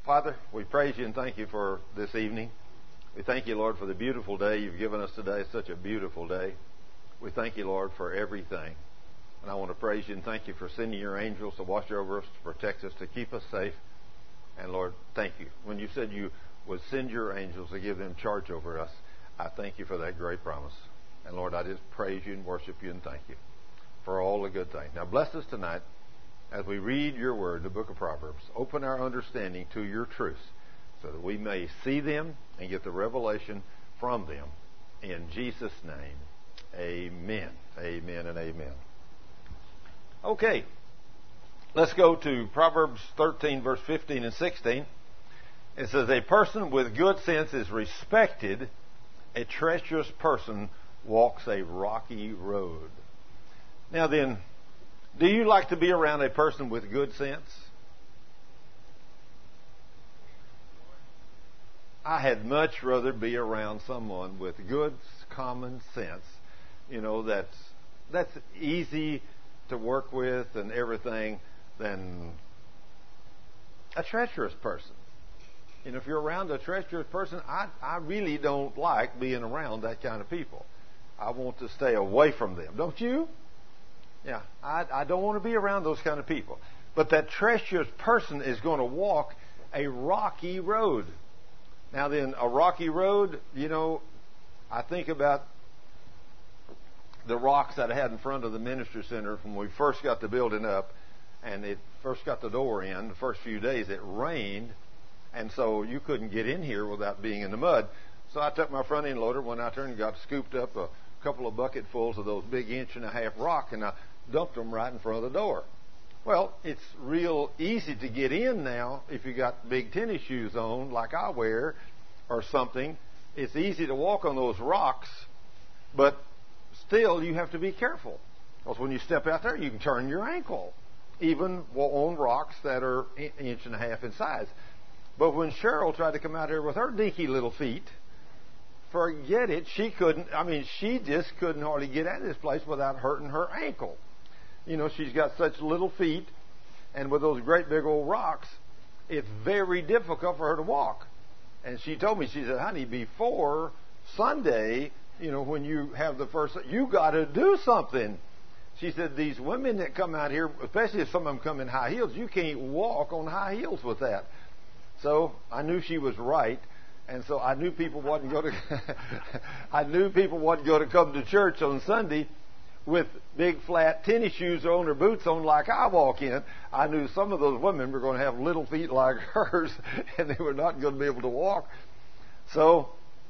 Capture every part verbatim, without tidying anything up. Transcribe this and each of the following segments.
Father, we praise you and thank you for this evening. We thank you, Lord, for the beautiful day you've given us today. It's such a beautiful day. We thank you, Lord, for everything. And I want to praise you and thank you for sending your angels to watch over us, to protect us, to keep us safe. And Lord, thank you. When you said you would send your angels to give them charge over us, I thank you for that great promise. And Lord, I just praise you and worship you and thank you for all the good things. Now bless us tonight as we read your word, the book of Proverbs. Open our understanding to your truths so that we may see them and get the revelation from them. In Jesus' name, amen. Amen and amen. Okay, let's go to Proverbs thirteen, verse fifteen and sixteen. It says, a person with good sense is respected. A treacherous person walks a rocky road. Now then, do you like to be around a person with good sense? I had much rather be around someone with good common sense, you know, that's that's easy to work with and everything, than a treacherous person. You know, if you're around a treacherous person, I, I really don't like being around that kind of people. I want to stay away from them. Don't you? Yeah, I, I don't want to be around those kind of people. But that treacherous person is going to walk a rocky road. Now then, a rocky road, you know, I think about the rocks that I had in front of the ministry center when we first got the building up and it first got the door in. The first few days it rained, and so you couldn't get in here without being in the mud. So I took my front end loader, went out there and got scooped up a couple of bucketfuls of those big inch and a half rock, and I dumped them right in front of the door. Well, it's real easy to get in now if you got big tennis shoes on, like I wear, or something. It's easy to walk on those rocks, but still you have to be careful. Because when you step out there, you can turn your ankle, even on rocks that are an inch and a half in size. But when Cheryl tried to come out here with her dinky little feet, forget it. She couldn't, I mean, she just couldn't hardly get out of this place without hurting her ankle. You know, she's got such little feet, and with those great big old rocks, it's very difficult for her to walk. And she told me, she said, honey, before Sunday, you know, when you have the first, you got to do something. She said, these women that come out here, especially if some of them come in high heels, you can't walk on high heels with that. So I knew she was right. And so I knew people wasn't going to, I knew people wasn't going to come to church on Sunday with big flat tennis shoes on or boots on like I walk in. I knew some of those women were going to have little feet like hers, and they were not going to be able to walk. So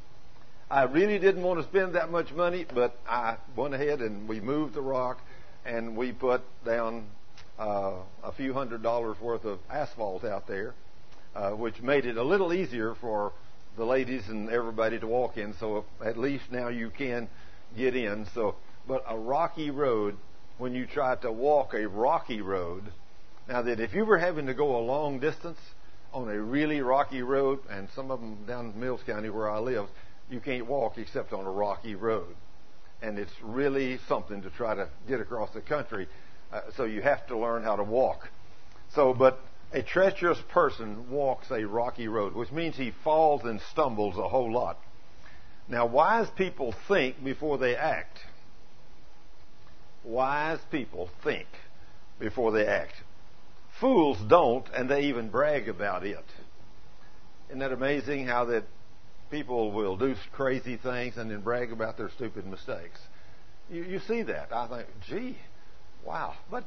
I really didn't want to spend that much money, but I went ahead and we moved the rock, and we put down uh, a few hundred dollars worth of asphalt out there, uh, which made it a little easier for the ladies and everybody to walk in. So at least now you can get in. So. But a rocky road, when you try to walk a rocky road, now that if you were having to go a long distance on a really rocky road, and some of them down in Mills County where I live, you can't walk except on a rocky road. And it's really something to try to get across the country. Uh, so you have to learn how to walk. So, but a treacherous person walks a rocky road, which means he falls and stumbles a whole lot. Now, wise people think before they act. Wise people think before they act. Fools don't, and they even brag about it. Isn't that amazing how that people will do crazy things and then brag about their stupid mistakes? You, you see that. I think, gee, wow. But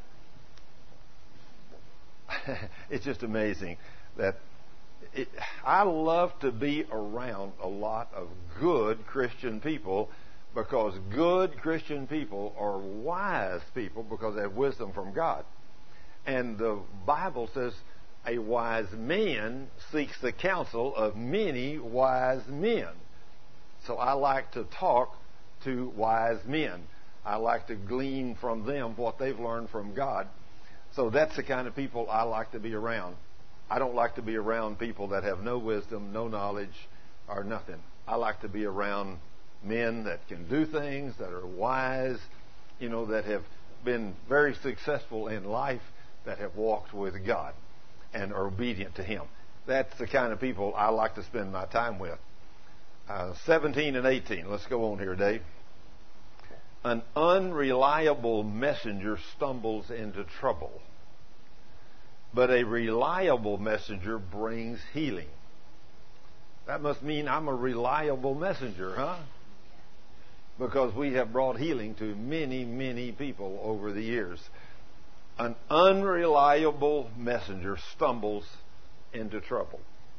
it's just amazing that it, I love to be around a lot of good Christian people, because good Christian people are wise people because they have wisdom from God. And the Bible says a wise man seeks the counsel of many wise men. So I like to talk to wise men. I like to glean from them what they've learned from God. So that's the kind of people I like to be around. I don't like to be around people that have no wisdom, no knowledge, or nothing. I like to be around men that can do things, that are wise, you know, that have been very successful in life, that have walked with God and are obedient to Him. That's the kind of people I like to spend my time with. Uh, seventeen and eighteen. Let's go on here, Dave. An unreliable messenger stumbles into trouble, but a reliable messenger brings healing. That must mean I'm a reliable messenger, huh? Because we have brought healing to many, many people over the years. An unreliable messenger stumbles into trouble.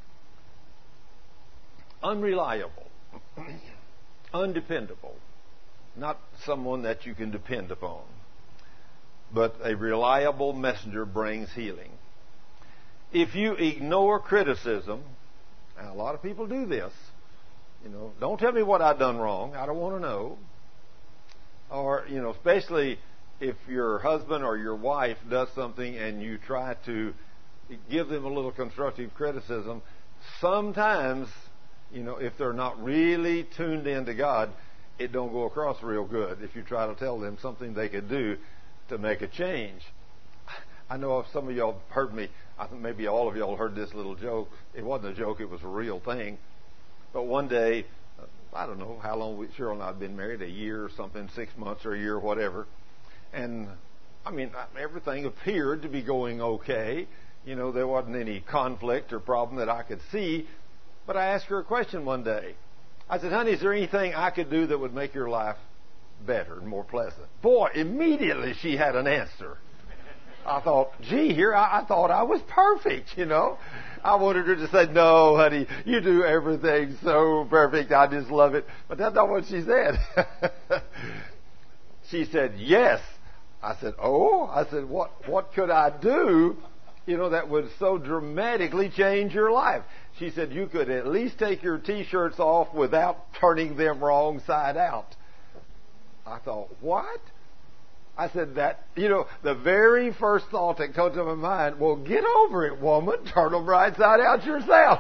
Unreliable, undependable, not someone that you can depend upon, but a reliable messenger brings healing. If you ignore criticism, and a lot of people do this, you know, don't tell me what I've done wrong, I don't want to know. Or, you know, especially if your husband or your wife does something and you try to give them a little constructive criticism, sometimes, you know, if they're not really tuned in to God, it don't go across real good if you try to tell them something they could do to make a change. I know if some of y'all heard me, I think maybe all of y'all heard this little joke. It wasn't a joke, it was a real thing. But one day, I don't know how long we, Cheryl and I have been married, a year or something, six months or a year, whatever. And, I mean, everything appeared to be going okay. You know, there wasn't any conflict or problem that I could see. But I asked her a question one day. I said, honey, is there anything I could do that would make your life better and more pleasant? Boy, immediately she had an answer. I thought, gee, here, I, I thought I was perfect, you know. I wanted her to say, no, honey, you do everything so perfect. I just love it. But that's not what she said. She said, yes. I said, oh? I said, what, what could I do, you know, that would so dramatically change your life? She said, you could at least take your T-shirts off without turning them wrong side out. I thought, what? I said that, you know, the very first thought that comes to my mind, well, get over it, woman. Turn them right side out yourself.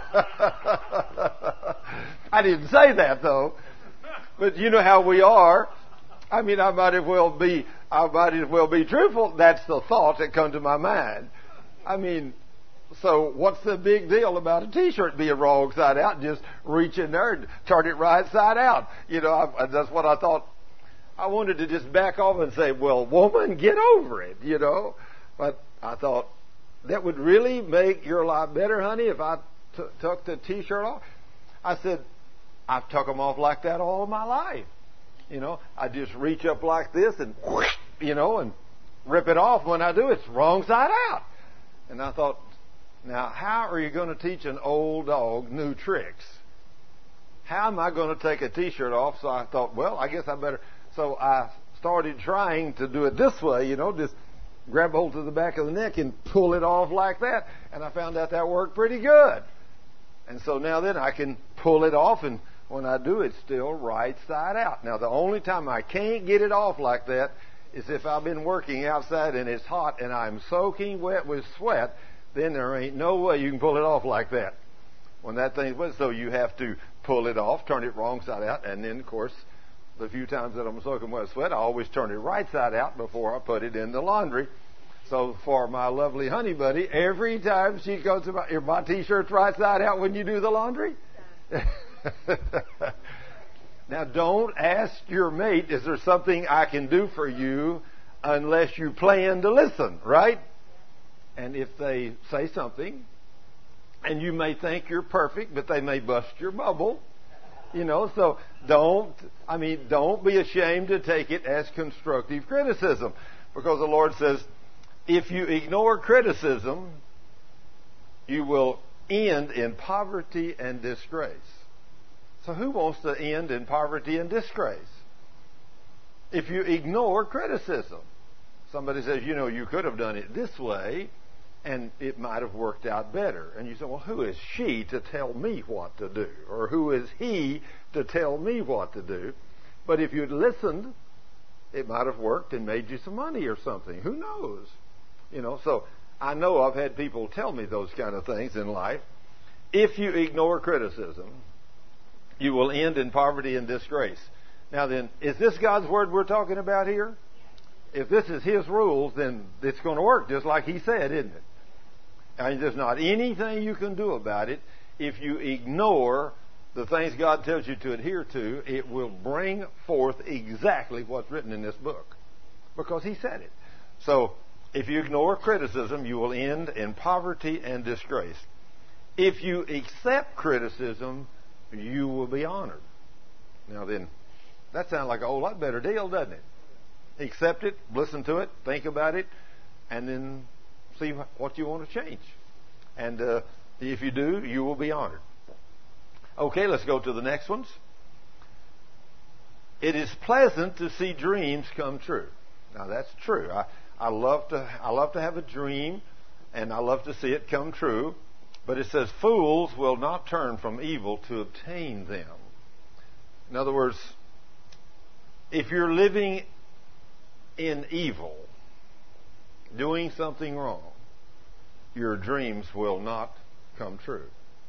I didn't say that, though. But you know how we are. I mean, I might as well be, I might as well be truthful. That's the thought that comes to my mind. I mean, so what's the big deal about a T-shirt being wrong side out? Just reach in there and turn it right side out. You know, I, that's what I thought. I wanted to just back off and say, well, woman, get over it, you know. But I thought, that would really make your life better, honey, if I t- took the T-shirt off? I said, I've took them off like that all my life. You know, I just reach up like this and, whoosh, you know, and rip it off. When I do, it's wrong side out. And I thought, now, how are you going to teach an old dog new tricks? How am I going to take a T-shirt off? So I thought, well, I guess I better. So I started trying to do it this way, you know, just grab hold of the back of the neck and pull it off like that. And I found out that worked pretty good. And so now then I can pull it off, and when I do, it's still right side out. Now, the only time I can't get it off like that is if I've been working outside and it's hot and I'm soaking wet with sweat. Then there ain't no way you can pull it off like that. When that thing's wet, so you have to pull it off, turn it wrong side out, and then, of course, the few times that I'm soaking wet with sweat, I always turn it right side out before I put it in the laundry. So for my lovely honey buddy, every time she goes to my, are my T-shirts right side out when you do the laundry? Now, don't ask your mate, is there something I can do for you, unless you plan to listen, right? And if they say something, and you may think you're perfect, but they may bust your bubble, you know, so don't, I mean, don't be ashamed to take it as constructive criticism. Because the Lord says, if you ignore criticism, you will end in poverty and disgrace. So who wants to end in poverty and disgrace? If you ignore criticism. Somebody says, you know, you could have done it this way, and it might have worked out better. And you say, well, who is she to tell me what to do? Or who is he to tell me what to do? But if you'd listened, it might have worked and made you some money or something. Who knows? You know, so I know I've had people tell me those kind of things in life. If you ignore criticism, you will end in poverty and disgrace. Now then, is this God's word we're talking about here? If this is His rules, then it's going to work just like He said, isn't it? And there's not anything you can do about it. If you ignore the things God tells you to adhere to, it will bring forth exactly what's written in this book, because He said it. So, if you ignore criticism, you will end in poverty and disgrace. If you accept criticism, you will be honored. Now then, that sounds like a whole lot better deal, doesn't it? Accept it, listen to it, think about it, and then see what you want to change. And uh, if you do, you will be honored. Okay, let's go to the next ones. It is pleasant to see dreams come true. Now that's true. I, I love to I love to have a dream, and I love to see it come true. But it says, fools will not turn from evil to obtain them. In other words, if you're living in evil, doing something wrong, your dreams will not come true.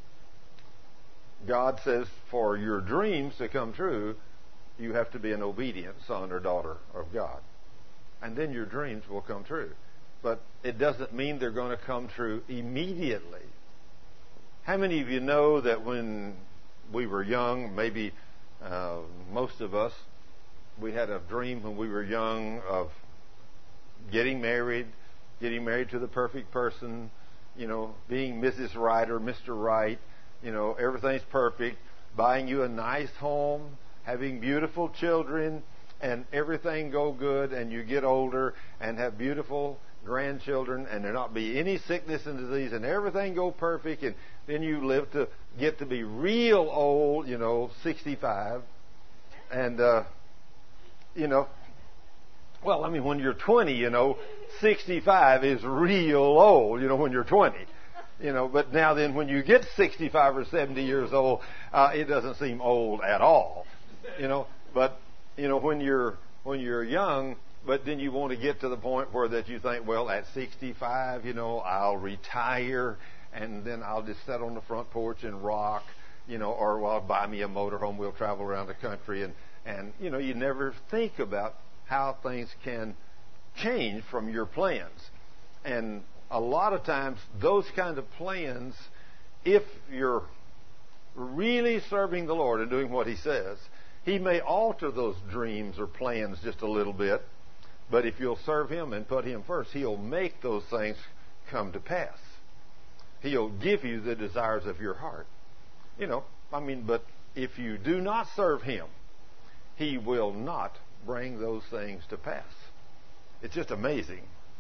God says for your dreams to come true, you have to be an obedient son or daughter of God. And then your dreams will come true. But it doesn't mean they're going to come true immediately. How many of you know that when we were young, maybe uh, most of us, we had a dream when we were young of getting married, getting married to the perfect person, you know, being Missus Right or Mister Right, you know, everything's perfect, buying you a nice home, having beautiful children, and everything go good, and you get older and have beautiful grandchildren, and there not be any sickness and disease, and everything go perfect, and then you live to get to be real old, you know, sixty-five, and, uh, you know, well, I mean, when you're twenty, you know, sixty-five is real old, you know, when you're twenty. You know, but now then when you get sixty-five or seventy years old, uh, it doesn't seem old at all. You know, but, you know, when you're, when you're young, but then you want to get to the point where that you think, well, at sixty-five, you know, I'll retire, and then I'll just sit on the front porch and rock, you know, or well, I'll buy me a motorhome, we'll travel around the country, and, and, you know, you never think about how things can change from your plans. And a lot of times, those kind of plans, if you're really serving the Lord and doing what He says, He may alter those dreams or plans just a little bit. But if you'll serve Him and put Him first, He'll make those things come to pass. He'll give you the desires of your heart. You know, I mean, but if you do not serve Him, He will not bring those things to pass. It's just amazing.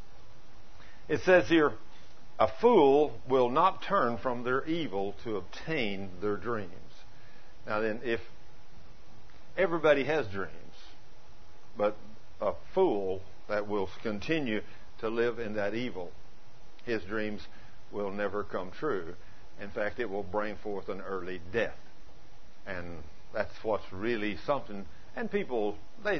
It says here, a fool will not turn from their evil to obtain their dreams. Now then, if everybody has dreams, but a fool that will continue to live in that evil, his dreams will never come true. In fact, it will bring forth an early death. And that's what's really something. And people, they,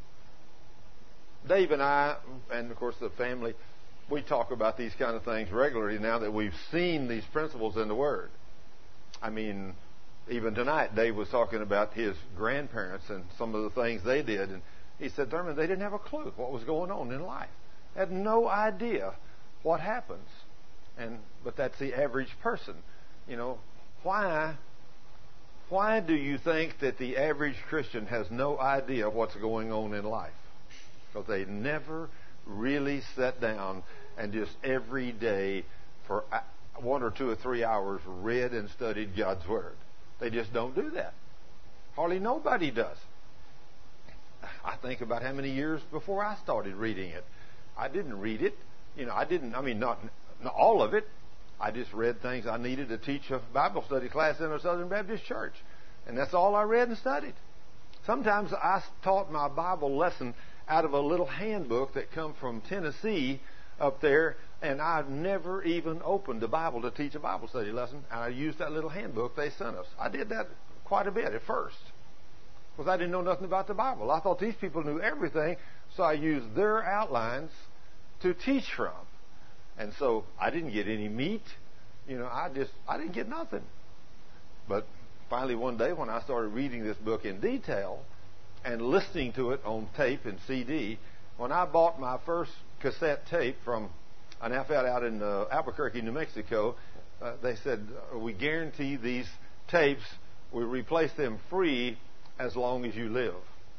Dave and I, and of course the family, we talk about these kind of things regularly now that we've seen these principles in the Word. I mean, even tonight, Dave was talking about his grandparents and some of the things they did. And he said, Thurman, they didn't have a clue what was going on in life. They had no idea what happens. And but that's the average person. You know, why, why do you think that the average Christian has no idea what's going on in life? Because they never really sat down and just every day for one or two or three hours read and studied God's Word. They just don't do that. Hardly nobody does. I think about how many years before I started reading it. I didn't read it. You know, I didn't, I mean, not, not all of it. I just read things I needed to teach a Bible study class in a Southern Baptist church. And that's all I read and studied. Sometimes I taught my Bible lesson out of a little handbook that come from Tennessee up there, and I've never even opened the Bible to teach a Bible study lesson, and I used that little handbook they sent us. I did that quite a bit at first, because I didn't know nothing about the Bible. I thought these people knew everything, so I used their outlines to teach from. And so I didn't get any meat. You know, I just, I didn't get nothing. But finally one day when I started reading this book in detail and listening to it on tape and C D, when I bought my first cassette tape from an outfit out in uh, Albuquerque, New Mexico. Uh, they said, uh, we guarantee these tapes, we replace them free as long as you live.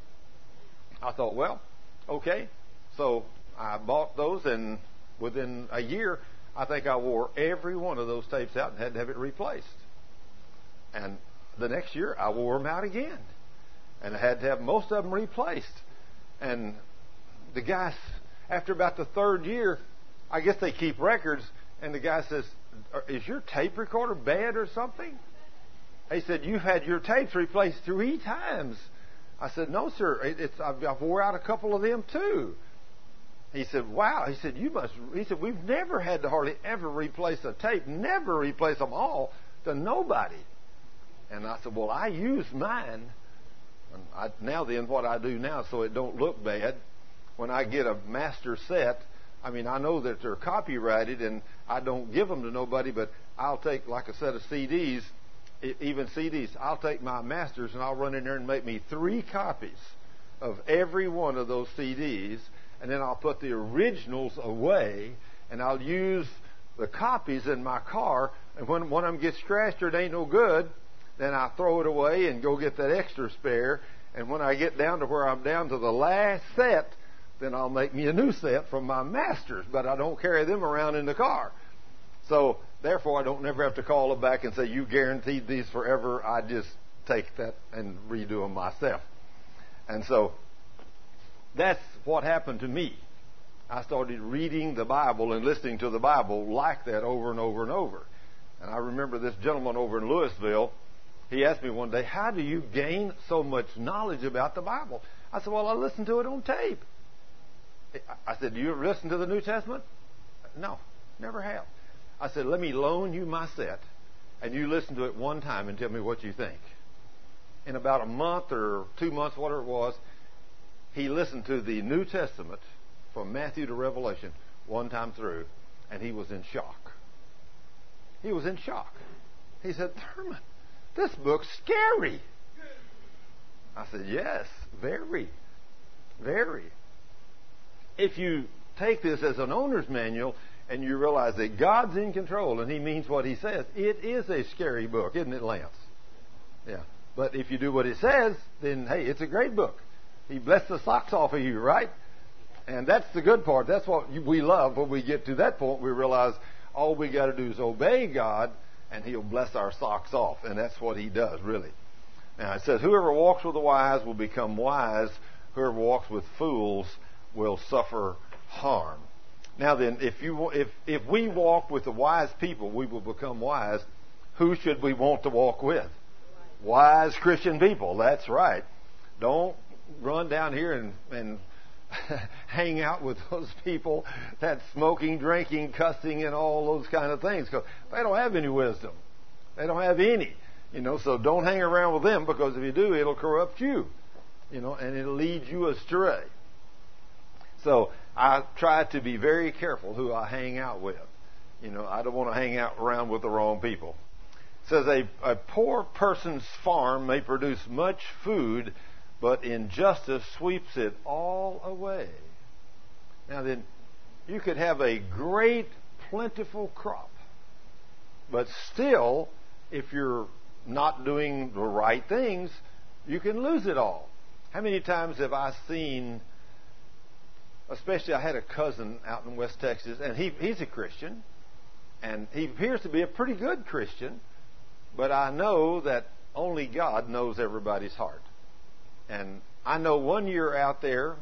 I thought, well, okay. So I bought those, and within a year, I think I wore every one of those tapes out and had to have it replaced. And the next year, I wore them out again. And I had to have most of them replaced. And the guy, after about the third year, I guess they keep records, and the guy says, is your tape recorder bad or something? He said, you've had your tapes replaced three times. I said, no, sir. It's, I've, I've wore out a couple of them, too. He said, wow. He said, you must. He said, we've never had to hardly ever replace a tape, never replace them all to nobody. And I said, well, I use mine. And I, now then, what I do now so it don't look bad, when I get a master set, I mean, I know that they're copyrighted, and I don't give them to nobody, but I'll take like a set of C Ds, even C Ds. I'll take my masters, and I'll run in there and make me three copies of every one of those C Ds, and then I'll put the originals away, and I'll use the copies in my car, and when one of them gets scratched or it ain't no good, then I throw it away and go get that extra spare, and when I get down to where I'm down to the last set, then I'll make me a new set from my masters, but I don't carry them around in the car. So, therefore, I don't never have to call them back and say, you guaranteed these forever. I just take that and redo them myself. And so, that's what happened to me. I started reading the Bible and listening to the Bible like that over and over and over. And I remember this gentleman over in Louisville, he asked me one day, how do you gain so much knowledge about the Bible? I said, well, I listen to it on tape. I said, do you ever listen to the New Testament? No, never have. I said, let me loan you my set, and you listen to it one time and tell me what you think. In about a month or two months, whatever it was, he listened to the New Testament from Matthew to Revelation one time through, and he was in shock. He was in shock. He said, Thurman, this book's scary. I said, yes, very, very. If you take this as an owner's manual and you realize that God's in control and He means what He says, it is a scary book, isn't it, Lance? Yeah. But if you do what it says, then, hey, it's a great book. He blessed the socks off of you, right? And that's the good part. That's what we love. When we get to that point, we realize all we got to do is obey God, and He'll bless our socks off. And that's what He does, really. Now, it says, whoever walks with the wise will become wise. Whoever walks with fools will suffer harm. Now then, if you if if we walk with the wise people, we will become wise. Who should we want to walk with? Wise Christian people. That's right. Don't run down here and and hang out with those people that's smoking, drinking, cussing, and all those kind of things, because they don't have any wisdom. They don't have any. You know, so don't hang around with them, because if you do, it'll corrupt you. You know, and it'll lead you astray. So I try to be very careful who I hang out with. You know, I don't want to hang out around with the wrong people. It says a, a poor person's farm may produce much food, but injustice sweeps it all away. Now then, you could have a great, plentiful crop, but still, if you're not doing the right things, you can lose it all. How many times have I seen, especially I had a cousin out in West Texas, and he he's a Christian, and he appears to be a pretty good Christian, but I know that only God knows everybody's heart. And I know one year out there,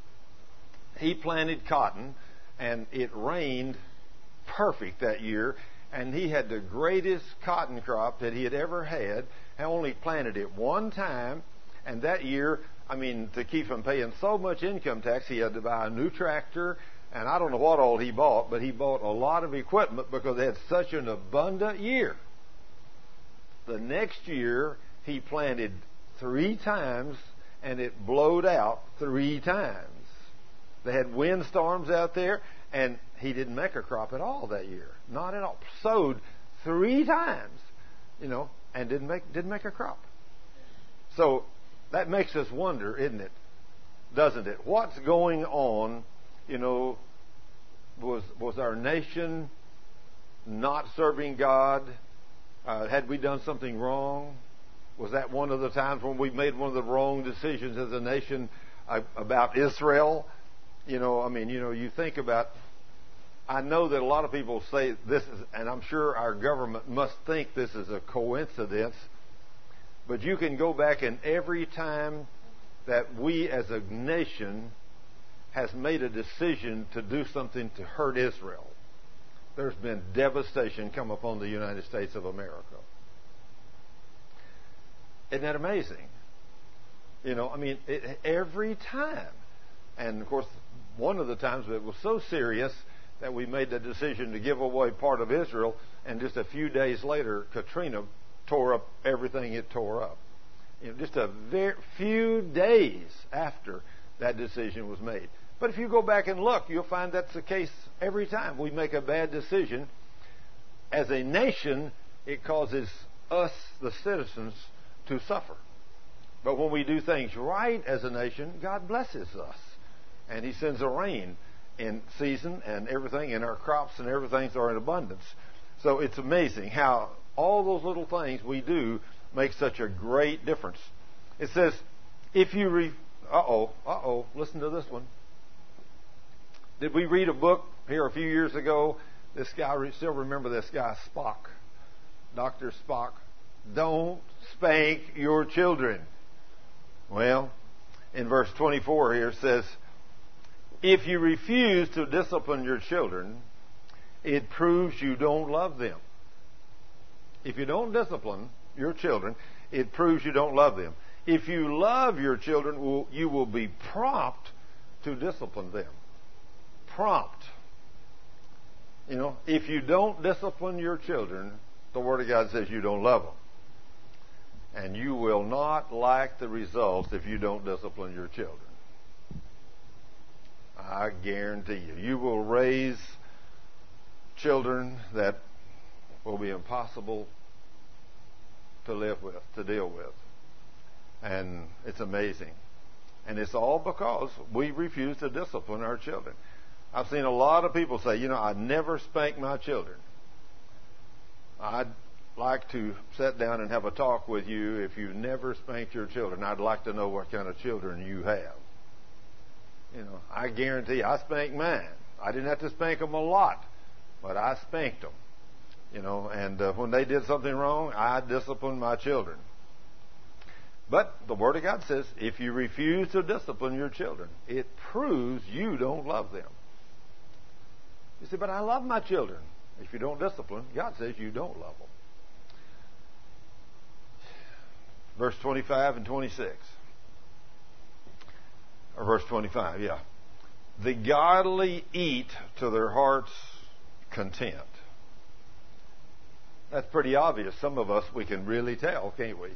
he planted cotton, and it rained perfect that year, and he had the greatest cotton crop that he had ever had. He only planted it one time, and that year, I mean, to keep from paying so much income tax, he had to buy a new tractor, and I don't know what all he bought, but he bought a lot of equipment because they had such an abundant year. The next year, he planted three times, and it blowed out three times. They had windstorms out there, and he didn't make a crop at all that year. Not at all. Sowed three times, you know, and didn't make didn't make a crop. So that makes us wonder, isn't it? Doesn't it? What's going on, you know, was was our nation not serving God? Uh, had we done something wrong? Was that one of the times when we made one of the wrong decisions as a nation uh, about Israel? You know, I mean, you know, you think about, I know that a lot of people say this is, and I'm sure our government must think this is a coincidence, but you can go back and every time that we as a nation has made a decision to do something to hurt Israel, there's been devastation come upon the United States of America. Isn't that amazing? You know, I mean, it, every time. And, of course, one of the times it was so serious that we made the decision to give away part of Israel, and just a few days later, Katrina tore up everything it tore up. You know, just a very few days after that decision was made. But if you go back and look, you'll find that's the case every time we make a bad decision. As a nation, it causes us, the citizens, to suffer. But when we do things right as a nation, God blesses us. And He sends a rain in season and everything, and our crops and everything are in abundance. So it's amazing how all those little things we do make such a great difference. It says, if you re... Uh-oh, uh-oh, listen to this one. Did we read a book here a few years ago? This guy, still remember this guy, Spock, Doctor Spock. Don't spank your children. Well, in verse twenty-four here it says, if you refuse to discipline your children, it proves you don't love them. If you don't discipline your children, it proves you don't love them. If you love your children, you will be prompt to discipline them. Prompt. You know, if you don't discipline your children, the Word of God says you don't love them. And you will not like the results if you don't discipline your children. I guarantee you. You will raise children that will be impossible to live with, to deal with. And it's amazing. And it's all because we refuse to discipline our children. I've seen a lot of people say, you know, I never spank my children. I'd like to sit down and have a talk with you if you never spanked your children. I'd like to know what kind of children you have. You know, I guarantee I spanked mine. I didn't have to spank them a lot, but I spanked them. You know, and uh, when they did something wrong, I disciplined my children. But the Word of God says, if you refuse to discipline your children, it proves you don't love them. You say, but I love my children. If you don't discipline, God says you don't love them. Verse twenty-five and twenty-six. Or verse twenty-five, yeah. The godly eat to their heart's content. That's pretty obvious. Some of us, we can really tell, can't we?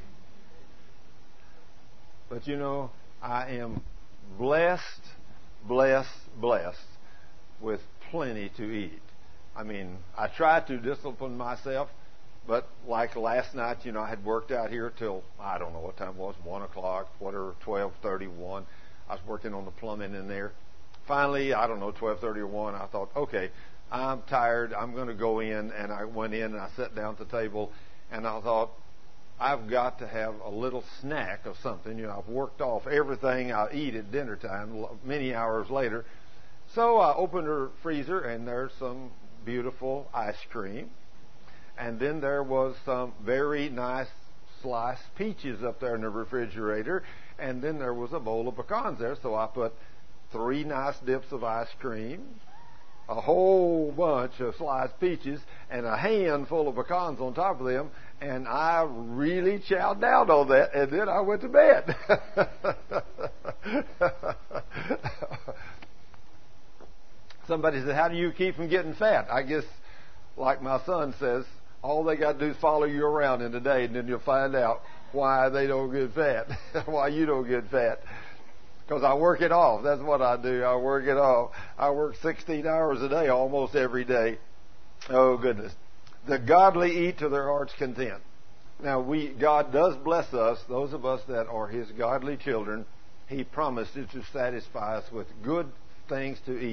But you know, I am blessed, blessed, blessed with plenty to eat. I mean, I try to discipline myself, but like last night, you know, I had worked out here till, I don't know what time it was, one o'clock, whatever, twelve thirty, one. I was working on the plumbing in there. Finally, I don't know, twelve thirty or one, I thought, okay, I'm tired, I'm going to go in. And I went in and I sat down at the table, and I thought, I've got to have a little snack of something. You know, I've worked off everything I eat at dinner time many hours later. So I opened her freezer, and there's some beautiful ice cream. And then there was some very nice sliced peaches up there in the refrigerator. And then there was a bowl of pecans there. So I put three nice dips of ice cream, a whole bunch of sliced peaches, and a handful of pecans on top of them. And I really chowed down on that. And then I went to bed. Somebody said, how do you keep from getting fat? I guess, like my son says, all they got to do is follow you around in the day, and then you'll find out why they don't get fat, why you don't get fat. Because I work it off. That's what I do. I work it off. I work sixteen hours a day almost every day. Oh, goodness. The godly eat to their heart's content. Now, we God does bless us, those of us that are His godly children. He promises to satisfy us with good things to eat.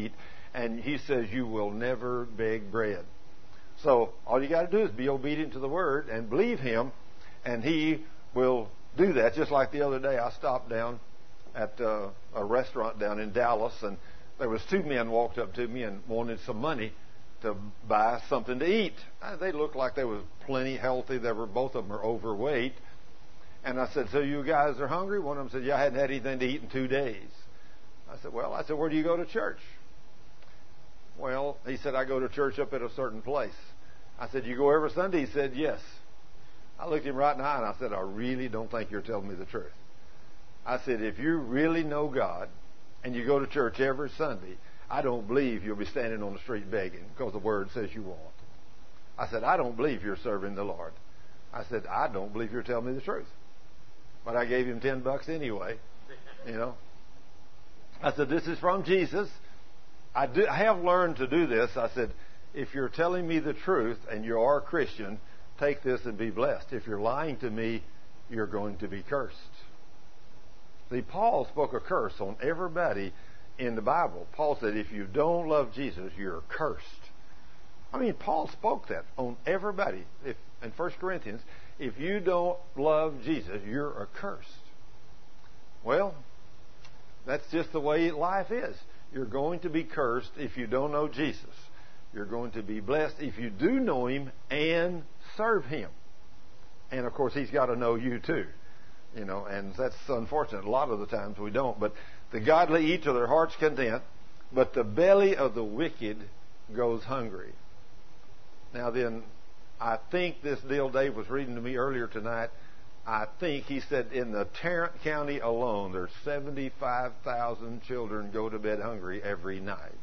and he says you will never beg bread. So all you got to do is be obedient to the Word and believe Him, and He will do that. Just like the other day, I stopped down at uh, a restaurant down in Dallas, and there was two men walked up to me and wanted some money to buy something to eat. Uh, They looked like they were plenty healthy. They were both of them are overweight. And I said, "So you guys are hungry?" One of them said, "Yeah, I hadn't had anything to eat in two days." I said, "Well," I said, "where do you go to church?" Well, he said, "I go to church up at a certain place." I said, "You go every Sunday?" He said, "Yes." I looked him right in the eye and I said, "I really don't think you're telling me the truth." I said, "If you really know God and you go to church every Sunday, I don't believe you'll be standing on the street begging because the Word says you won't." I said, "I don't believe you're serving the Lord." I said, "I don't believe you're telling me the truth." But I gave him ten bucks anyway, you know. I said, "This is from Jesus. I, do, I have learned to do this." I said, "If you're telling me the truth and you are a Christian, take this and be blessed. If you're lying to me, you're going to be cursed." See, Paul spoke a curse on everybody in the Bible. Paul said, if you don't love Jesus, you're cursed. I mean, Paul spoke that on everybody. If, in First Corinthians, if you don't love Jesus, you're accursed. Well, that's just the way life is. You're going to be cursed if you don't know Jesus. You're going to be blessed if you do know Him and serve Him. And, of course, He's got to know you, too. You know, and that's unfortunate. A lot of the times we don't. But the godly eat to their heart's content, but the belly of the wicked goes hungry. Now then, I think this deal Dave was reading to me earlier tonight, I think he said in the Tarrant County alone, there's seventy-five thousand children go to bed hungry every night.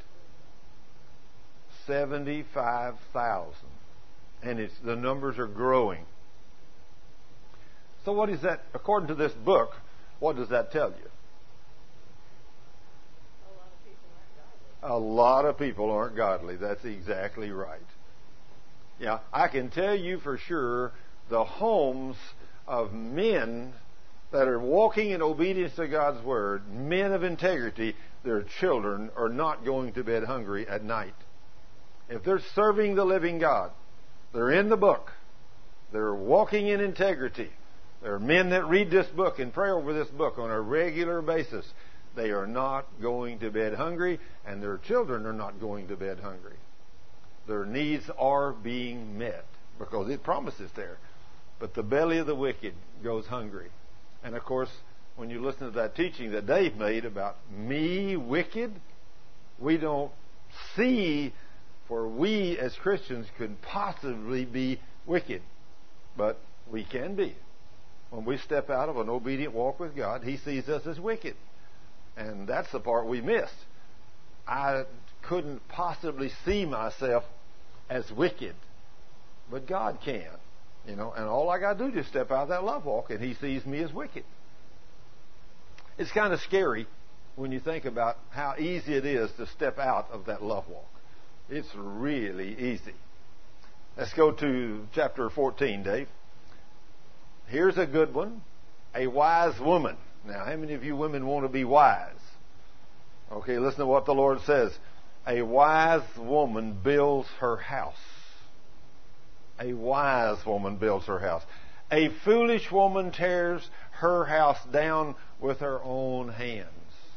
seventy-five thousand. And it's, the numbers are growing. So what is that? According to this book, what does that tell you? A lot of people aren't godly. That's exactly right. Yeah, I can tell you for sure the homes of men that are walking in obedience to God's Word, men of integrity, their children are not going to bed hungry at night. If they're serving the living God, they're in the book, they're walking in integrity, there are men that read this book and pray over this book on a regular basis, they are not going to bed hungry, and their children are not going to bed hungry. Their needs are being met because it promises there. But the belly of the wicked goes hungry. And of course, when you listen to that teaching that Dave made about me wicked, we don't see, for we as Christians could possibly be wicked. But we can be. When we step out of an obedient walk with God, He sees us as wicked. And that's the part we missed. I couldn't possibly see myself as wicked, but God can, you know. And all I got to do is just step out of that love walk, and He sees me as wicked. It's kind of scary when you think about how easy it is to step out of that love walk. It's really easy. Let's go to chapter fourteen, Dave. Here's a good one: a wise woman. Now, how many of you women want to be wise? Okay, listen to what the Lord says. A wise woman builds her house. A wise woman builds her house. A foolish woman tears her house down with her own hands.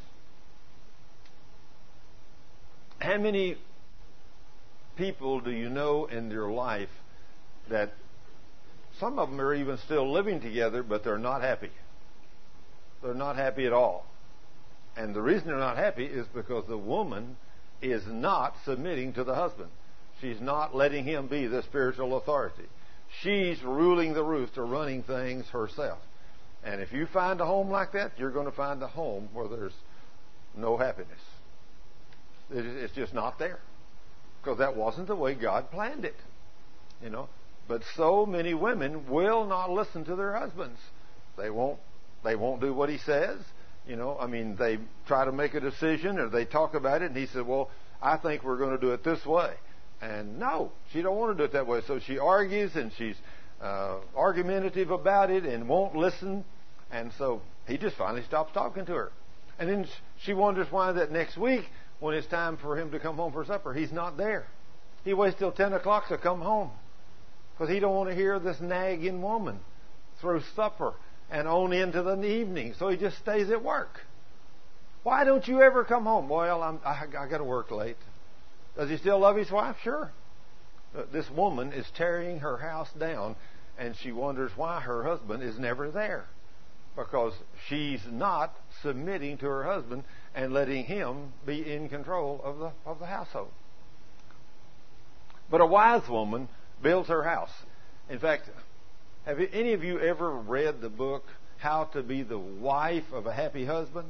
How many people do you know in your life that some of them are even still living together, but they're not happy? They're not happy at all. And the reason they're not happy is because the woman is not submitting to the husband. She's not letting him be the spiritual authority. She's ruling the roost or running things herself. And if you find a home like that, you're going to find a home where there's no happiness. It's just not there. Because that wasn't the way God planned it. You know. But so many women will not listen to their husbands. They won't They won't do what he says. You know, I mean, they try to make a decision or they talk about it, and he said, well, I think we're going to do it this way. And no, she don't want to do it that way. So she argues, and she's uh, argumentative about it and won't listen. And so he just finally stops talking to her. And then she wonders why that next week, when it's time for him to come home for supper, he's not there. He waits till ten o'clock to come home because he don't want to hear this nagging woman through supper and on into the evening. So he just stays at work. Why don't you ever come home? Well, I'm, I, I got to work late. Does he still love his wife? Sure. Uh, this woman is tearing her house down, and she wonders why her husband is never there. Because she's not submitting to her husband and letting him be in control of the of the household. But a wise woman builds her house. In fact, have any of you ever read the book How to Be the Wife of a Happy Husband?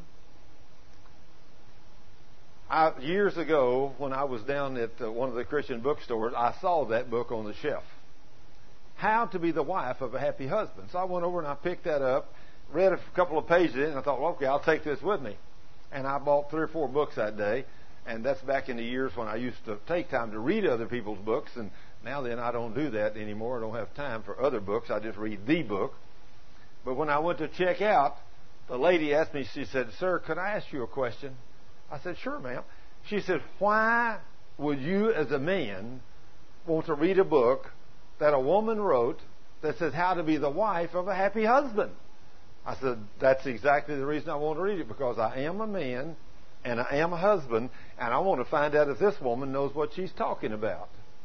I, years ago, when I was down at uh, one of the Christian bookstores, I saw that book on the shelf. How to Be the Wife of a Happy Husband. So I went over and I picked that up, read a couple of pages in it, and I thought, well, okay, I'll take this with me. And I bought three or four books that day. And that's back in the years when I used to take time to read other people's books. And now then I don't do that anymore. I don't have time for other books. I just read the book. But when I went to check out, the lady asked me, she said, "Sir, could I ask you a question?" I said, "Sure, ma'am." She said, "Why would you as a man want to read a book that a woman wrote that says how to be the wife of a happy husband?" I said, "That's exactly the reason I want to read it, because I am a man and I am a husband, and I want to find out if this woman knows what she's talking about."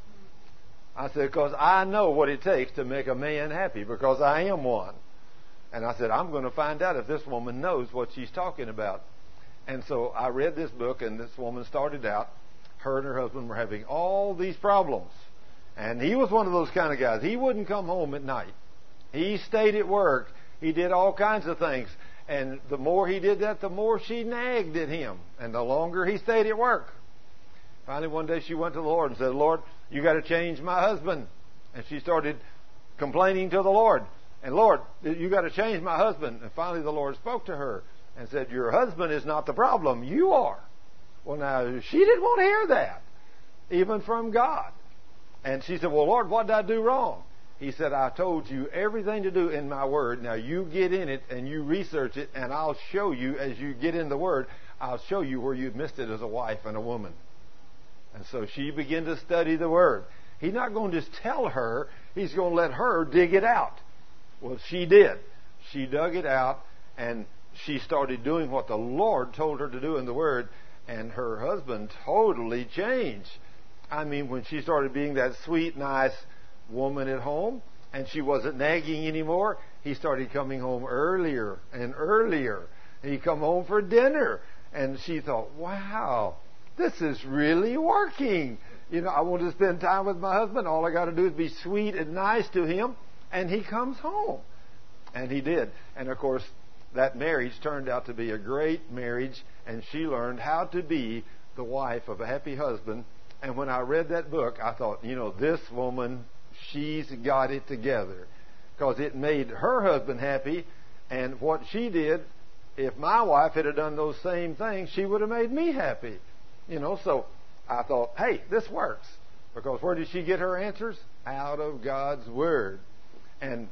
I said, "Because I know what it takes to make a man happy, because I am one." And I said, "I'm going to find out if this woman knows what she's talking about." And so I read this book, and this woman started out. Her and her husband were having all these problems. And he was one of those kind of guys. He wouldn't come home at night. He stayed at work. He did all kinds of things. And the more he did that, the more she nagged at him. And the longer he stayed at work. Finally, one day she went to the Lord and said, "Lord, you got to change my husband." And she started complaining to the Lord. And, "Lord, you got to change my husband." And finally the Lord spoke to her and said, "Your husband is not the problem. You are." Well, now, she didn't want to hear that, even from God. And she said, "Well, Lord, what did I do wrong?" He said, "I told you everything to do in my Word. Now you get in it and you research it, and I'll show you as you get in the Word, I'll show you where you've missed it as a wife and a woman." And so she began to study the Word. He's not going to just tell her. He's going to let her dig it out. Well, she did. She dug it out, and she started doing what the Lord told her to do in the Word, and her husband totally changed. I mean, when she started being that sweet, nice woman at home, and she wasn't nagging anymore, he started coming home earlier and earlier. And he'd come home for dinner, and she thought, "Wow, this is really working. You know, I want to spend time with my husband. All I got to do is be sweet and nice to him, and he comes home." And he did. And of course, that marriage turned out to be a great marriage, and she learned how to be the wife of a happy husband. And when I read that book, I thought, you know, this woman, she's got it together, because it made her husband happy. And what she did, if my wife had done those same things, she would have made me happy. You know, so I thought, hey, this works. Because where did she get her answers? Out of God's Word. And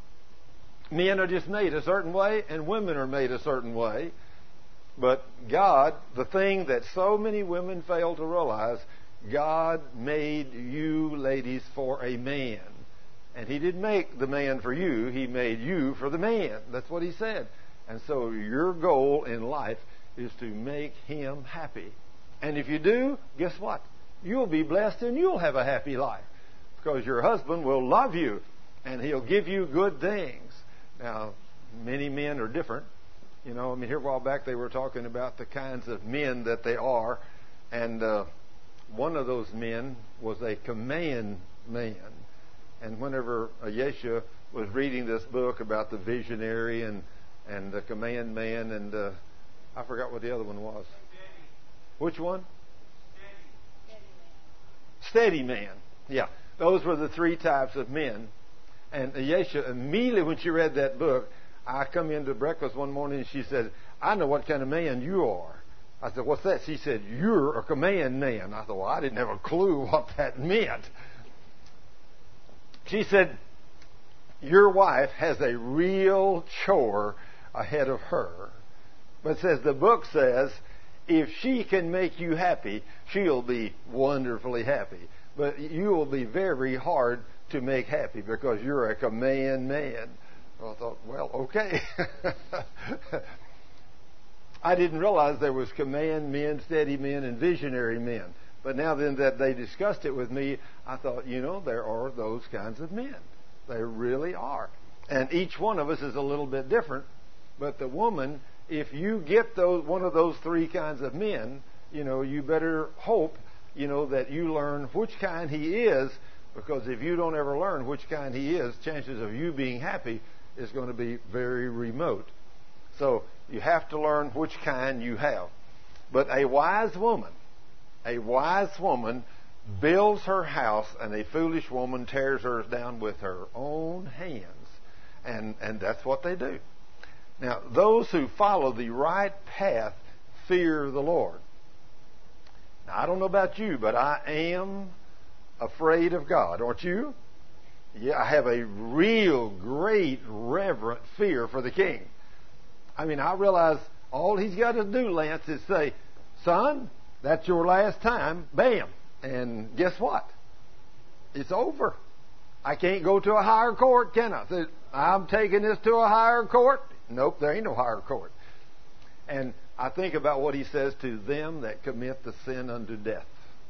men are just made a certain way, and women are made a certain way. But God, the thing that so many women fail to realize, God made you ladies for a man. And He didn't make the man for you. He made you for the man. That's what He said. And so your goal in life is to make him happy. And if you do, guess what? You'll be blessed and you'll have a happy life. Because your husband will love you and he'll give you good things. Now, many men are different. You know, I mean, here a while back they were talking about the kinds of men that they are. And uh, one of those men was a command man. And whenever Yeshua was reading this book about the visionary and, and the command man, and uh, I forgot what the other one was. Steady. Which one? Steady. Steady man. Yeah. Those were the three types of men. And Yeshua, immediately when she read that book, I come into breakfast one morning and she said, "I know what kind of man you are." I said, "What's that?" She said, "You're a command man." I thought, well, I didn't have a clue what that meant. She said, "Your wife has a real chore ahead of her." But it says, the book says, if she can make you happy, she'll be wonderfully happy. But you will be very hard to make happy because you're a command man. Well, I thought, well, okay. I didn't realize there was command men, steady men, and visionary men. But now then that they discussed it with me, I thought, you know, there are those kinds of men. They really are. And each one of us is a little bit different. But the woman, if you get those one of those three kinds of men, you know, you better hope, you know, that you learn which kind he is, because if you don't ever learn which kind he is, chances of you being happy is going to be very remote. So you have to learn which kind you have. But a wise woman, a wise woman builds her house, and a foolish woman tears hers down with her own hands. And, and that's what they do. Now, those who follow the right path fear the Lord. Now, I don't know about you, but I am afraid of God, aren't you? Yeah, I have a real great reverent fear for the King. I mean, I realize all he's got to do, Lance, is say, son, that's your last time. Bam. And guess what? It's over. I can't go to a higher court, can I? So I'm taking this to a higher court. Nope, there ain't no higher court. And I think about what he says to them that commit the sin unto death,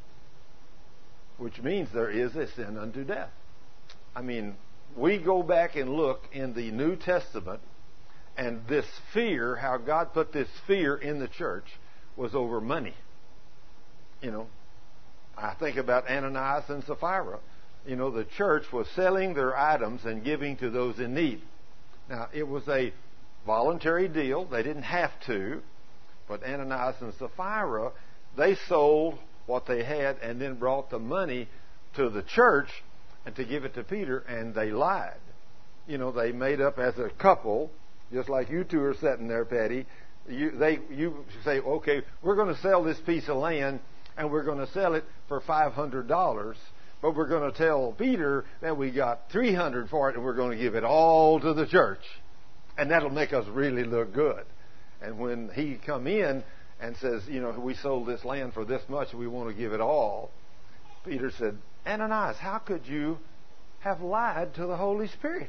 which means there is a sin unto death. I mean, we go back and look in the New Testament, and this fear, how God put this fear in the church, was over money. You know, I think about Ananias and Sapphira. You know, the church was selling their items and giving to those in need. Now, it was a voluntary deal. They didn't have to. But Ananias and Sapphira, they sold what they had and then brought the money to the church and to give it to Peter, and they lied. You know, they made up as a couple, just like you two are sitting there, Patty. You, they, you say, okay, we're going to sell this piece of land, and we're going to sell it for five hundred dollars, but we're going to tell Peter that we got three hundred dollars for it, and we're going to give it all to the church. And that'll make us really look good. And when he come in and says, you know, we sold this land for this much, we want to give it all, Peter said, Ananias, how could you have lied to the Holy Spirit?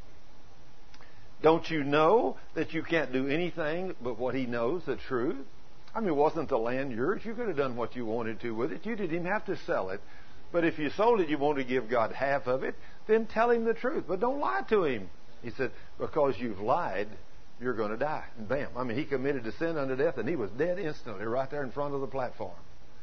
Don't you know that you can't do anything but what he knows, the truth? I mean, wasn't the land yours? You could have done what you wanted to with it. You didn't even have to sell it. But if you sold it, you want to give God half of it, then tell him the truth. But don't lie to him. He said, because you've lied, you're going to die. And bam. I mean, he committed to sin unto death, and he was dead instantly right there in front of the platform.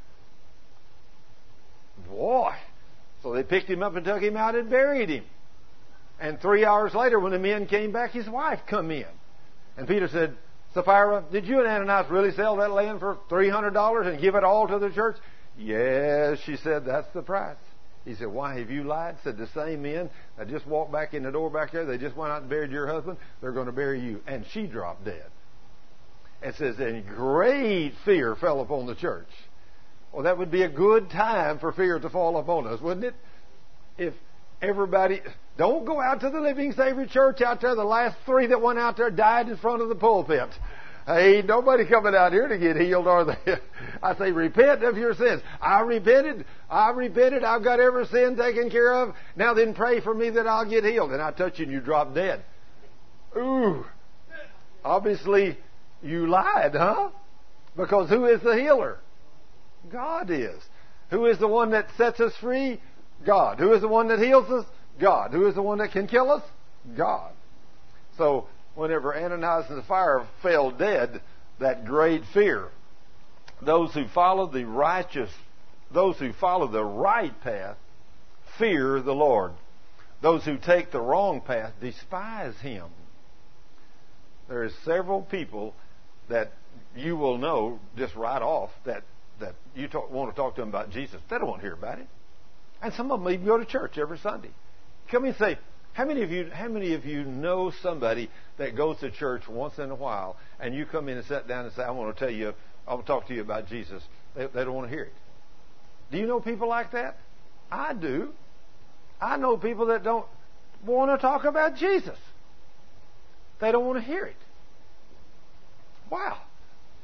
Boy. So they picked him up and took him out and buried him. And three hours later, when the men came back, his wife come in. And Peter said, Sapphira, did you and Ananias really sell that land for three hundred dollars and give it all to the church? Yes, she said, that's the price. He said, why have you lied? Said, the same men that just walked back in the door back there, they just went out and buried your husband, they're going to bury you. And she dropped dead. It says, and great fear fell upon the church. Well, that would be a good time for fear to fall upon us, wouldn't it? If everybody... Don't go out to the Living Savior Church out there. The last three that went out there died in front of the pulpit. Hey, nobody coming out here to get healed, are they? I say, repent of your sins. I repented. I repented. I've got every sin taken care of. Now then pray for me that I'll get healed. And I touch you and you drop dead. Ooh. Obviously, you lied, huh? Because who is the healer? God is. Who is the one that sets us free? God. Who is the one that heals us? God. Who is the one that can kill us? God. So, whenever Ananias and Sapphira fell dead, that great fear. Those who follow the righteous, those who follow the right path, fear the Lord. Those who take the wrong path despise Him. There are several people that you will know just right off that, that you talk, want to talk to them about Jesus. They don't want to hear about it. And some of them even go to church every Sunday. Come and say, how many of you how many of you know somebody that goes to church once in a while, and you come in and sit down and say, I want to tell you, I want to talk to you about Jesus. They, they don't want to hear it. Do you know people like that? I do. I know people that don't want to talk about Jesus. They don't want to hear it. Wow.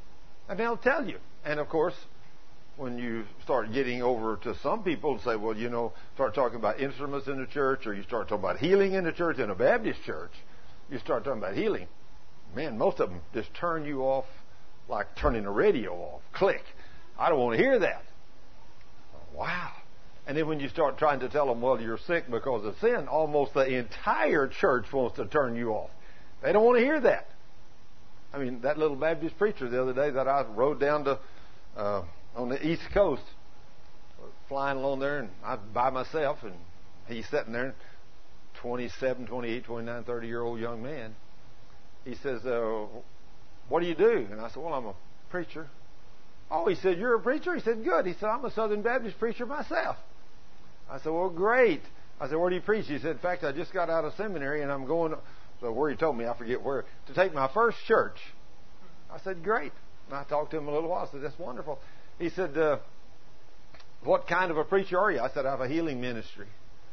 And they'll tell you. And of course, when you start getting over to some people and say, well, you know, start talking about instruments in the church, or you start talking about healing in the church, in a Baptist church, you start talking about healing. Man, most of them just turn you off like turning the radio off. Click. I don't want to hear that. Wow. And then when you start trying to tell them, well, you're sick because of sin, almost the entire church wants to turn you off. They don't want to hear that. I mean, that little Baptist preacher the other day that I rode down to uh, on the East Coast, flying along there, and I by myself, and he's sitting there, twenty-seven, twenty-eight, twenty-nine, thirty-year-old young man. He says, uh, what do you do? And I said, well, I'm a preacher. Oh, he said, you're a preacher? He said, good. He said, I'm a Southern Baptist preacher myself. I said, well, great. I said, where do you preach? He said, in fact, I just got out of seminary, and I'm going, so where he told me, I forget where, to take my first church. I said, great. And I talked to him a little while. I said, that's wonderful. He said, uh, what kind of a preacher are you? I said, I have a healing ministry.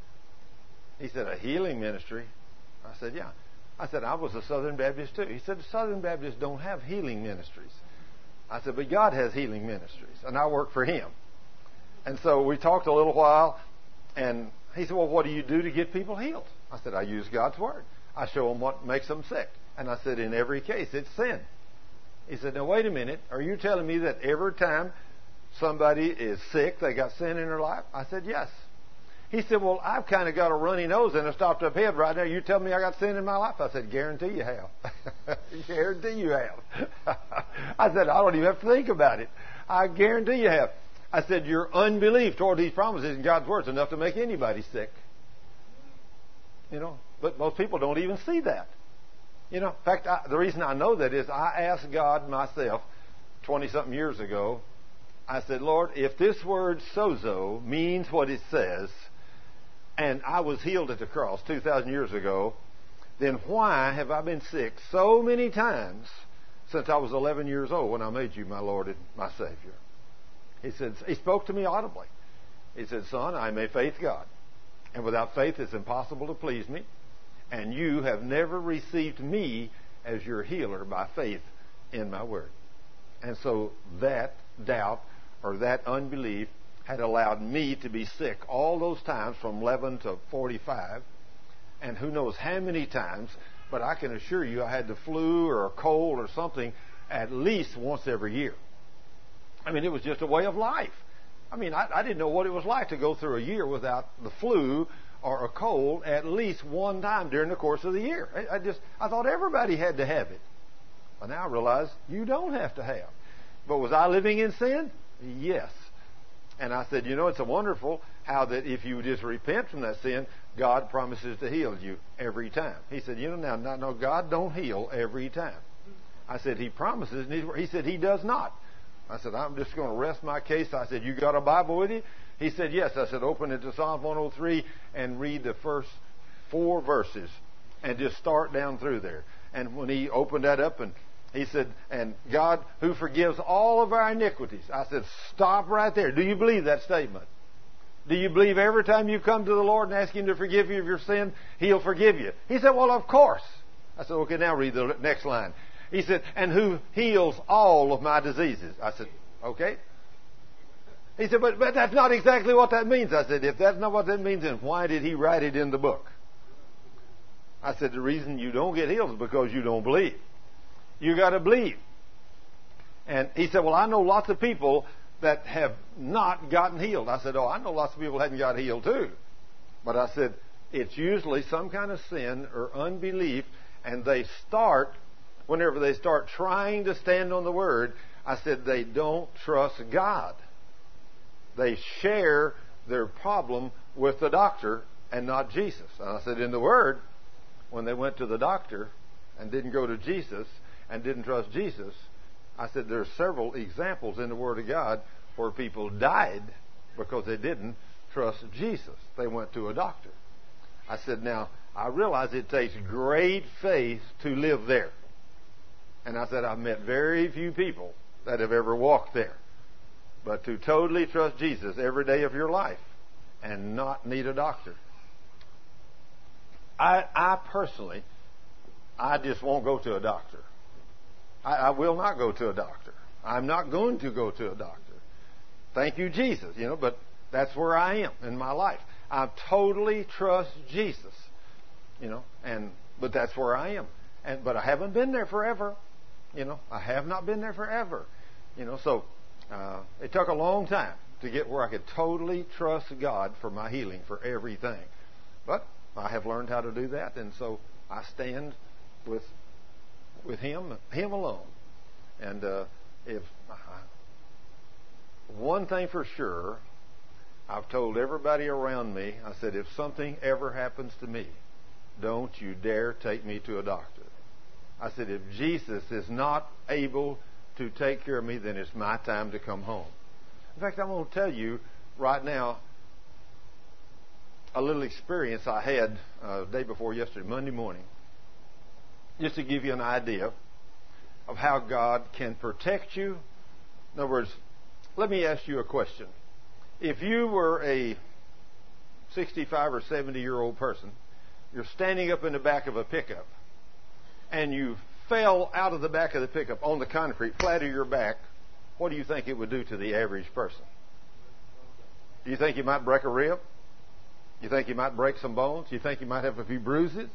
He said, a healing ministry? I said, yeah. I said, I was a Southern Baptist too. He said, the Southern Baptists don't have healing ministries. I said, but God has healing ministries, and I work for Him. And so we talked a little while, and he said, well, what do you do to get people healed? I said, I use God's Word. I show them what makes them sick. And I said, in every case, it's sin. He said, now, wait a minute. Are you telling me that every time somebody is sick, they got sin in their life? I said, yes. He said, well, I've kind of got a runny nose and a stopped up head right now. You tell me I got sin in my life? I said, guarantee you have. Guarantee you have. I said, I don't even have to think about it. I guarantee you have. I said, your unbelief toward these promises in God's Word is enough to make anybody sick. You know, but most people don't even see that. You know, in fact, I, the reason I know that is I asked God myself twenty-something years ago. I said, Lord, if this word sozo means what it says, and I was healed at the cross two thousand years ago, then why have I been sick so many times since I was eleven years old when I made you my Lord and my Savior? He said, he spoke to me audibly. He said, son, I'm a faith God. And without faith, it's impossible to please me. And you have never received me as your healer by faith in my word. And so that doubt or that unbelief had allowed me to be sick all those times from eleven to forty-five. And who knows how many times, but I can assure you I had the flu or a cold or something at least once every year. I mean, it was just a way of life. I mean, I, I didn't know what it was like to go through a year without the flu or a cold at least one time during the course of the year. I, I just, I thought everybody had to have it. But now I realize you don't have to have. But was I living in sin? Yes. And I said, you know, it's a wonderful how that if you just repent from that sin, God promises to heal you every time. He said, you know, now, now no, God don't heal every time. I said, He promises. And He said, He does not. I said, I'm just going to rest my case. I said, you got a Bible with you? He said, yes. I said, open it to Psalm one oh three and read the first four verses and just start down through there. And when he opened that up, and he said, and God who forgives all of our iniquities. I said, stop right there. Do you believe that statement? Do you believe every time you come to the Lord and ask Him to forgive you of your sin, He'll forgive you? He said, well, of course. I said, okay, now read the next line. He said, and who heals all of my diseases. I said, okay. He said, but, but that's not exactly what that means. I said, if that's not what that means, then why did He write it in the book? I said, the reason you don't get healed is because you don't believe. You got to believe. And he said, well, I know lots of people that have not gotten healed. I said, oh, I know lots of people hadn't got healed too. But I said, it's usually some kind of sin or unbelief, and they start, whenever they start trying to stand on the Word, I said, they don't trust God. They share their problem with the doctor and not Jesus. And I said, in the Word, when they went to the doctor and didn't go to Jesus and didn't trust Jesus, I said, there's several examples in the Word of God where people died because they didn't trust Jesus. They went to a doctor. I said, now, I realize it takes great faith to live there. And I said, I've met very few people that have ever walked there. But to totally trust Jesus every day of your life and not need a doctor. I, I personally, I just won't go to a doctor. I, I will not go to a doctor. I'm not going to go to a doctor. Thank you, Jesus. You know, but that's where I am in my life. I totally trust Jesus. You know, and but that's where I am. And but I haven't been there forever. You know, I have not been there forever. You know, so uh, it took a long time to get where I could totally trust God for my healing, for everything. But I have learned how to do that, and so I stand with with Him, Him alone. And uh, if uh, one thing for sure, I've told everybody around me, I said, if something ever happens to me, don't you dare take me to a doctor. I said, if Jesus is not able to take care of me, then it's my time to come home. In fact, I'm going to tell you right now a little experience I had uh, day before yesterday, Monday morning, just to give you an idea of how God can protect you. In other words, let me ask you a question. If you were a sixty-five or seventy year old person, you're standing up in the back of a pickup, and you fell out of the back of the pickup on the concrete, flat of your back, what do you think it would do to the average person? Do you think you might break a rib? You think you might break some bones? You think you might have a few bruises?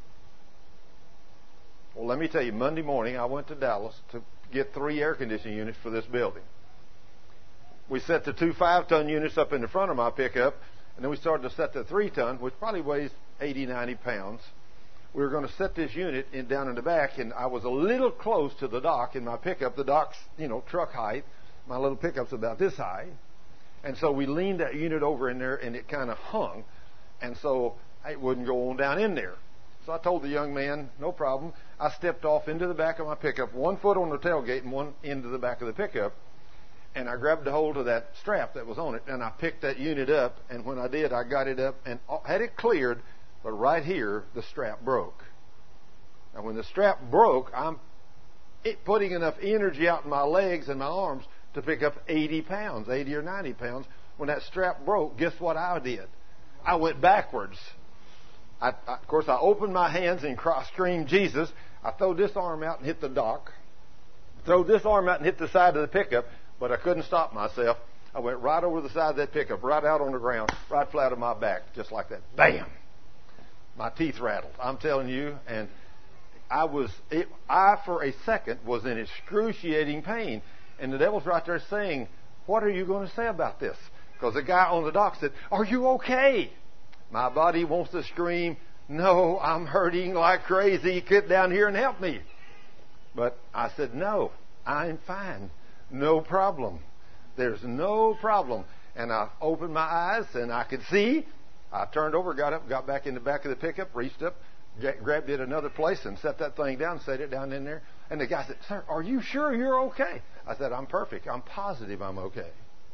Well, let me tell you, Monday morning I went to Dallas to get three air conditioning units for this building. We set the two five-ton units up in the front of my pickup, and then we started to set the three-ton, which probably weighs eighty, ninety pounds. We were going to set this unit in, down in the back, and I was a little close to the dock in my pickup. The dock's, you know, truck height. My little pickup's about this high. And so we leaned that unit over in there, and it kind of hung. And so it wouldn't go on down in there. So I told the young man, no problem. I stepped off into the back of my pickup, one foot on the tailgate and one into the back of the pickup. And I grabbed a hold of that strap that was on it, and I picked that unit up. And when I did, I got it up and had it cleared. But right here, the strap broke. Now, when the strap broke, I'm putting enough energy out in my legs and my arms to pick up eighty pounds, eighty or ninety pounds. When that strap broke, guess what I did? I went backwards. I, I, of course, I opened my hands and screamed, Jesus. I throw this arm out and hit the dock. Throw this arm out and hit the side of the pickup, but I couldn't stop myself. I went right over the side of that pickup, right out on the ground, right flat on my back, just like that. Bam! My teeth rattled. I'm telling you, and I was, it, I for a second was in excruciating pain. And the devil's right there saying, what are you going to say about this? Because the guy on the dock said, are you okay? My body wants to scream, no, I'm hurting like crazy. Get down here and help me. But I said, no, I'm fine. No problem. There's no problem. And I opened my eyes and I could see. I turned over, got up, got back in the back of the pickup, reached up, grabbed it another place and set that thing down, set it down in there. And the guy said, sir, are you sure you're okay? I said, I'm perfect. I'm positive I'm okay.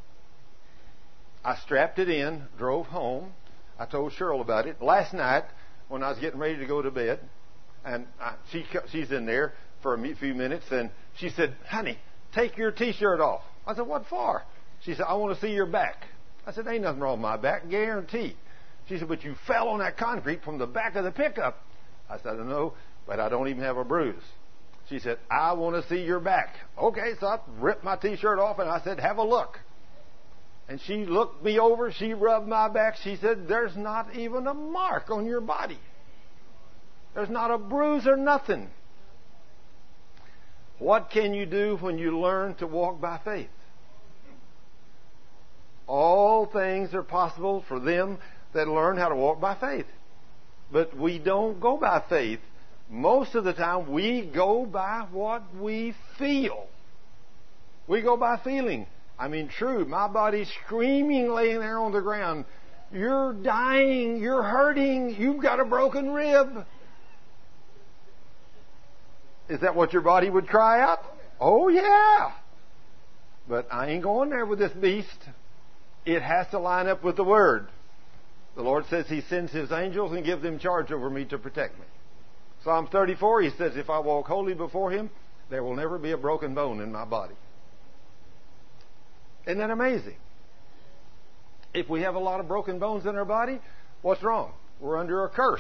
I strapped it in, drove home. I told Cheryl about it. Last night, when I was getting ready to go to bed, and I, she she's in there for a few minutes, and she said, honey, take your T-shirt off. I said, what for? She said, I want to see your back. I said, ain't nothing wrong with my back, guarantee. She said, but you fell on that concrete from the back of the pickup. I said, I know, but I don't even have a bruise. She said, I want to see your back. Okay, so I ripped my T-shirt off and I said, have a look. And she looked me over, she rubbed my back. She said, there's not even a mark on your body. There's not a bruise or nothing. What can you do when you learn to walk by faith? All things are possible for them that learn how to walk by faith. But we don't go by faith. Most of the time, we go by what we feel. We go by feeling. I mean, true, my body's screaming laying there on the ground. You're dying. You're hurting. You've got a broken rib. Is that what your body would cry out? Oh, yeah. But I ain't going there with this beast. It has to line up with the Word. The Lord says He sends His angels and gives them charge over me to protect me. Psalm thirty-four, He says, if I walk holy before Him, there will never be a broken bone in my body. Isn't that amazing? If we have a lot of broken bones in our body, what's wrong? We're under a curse.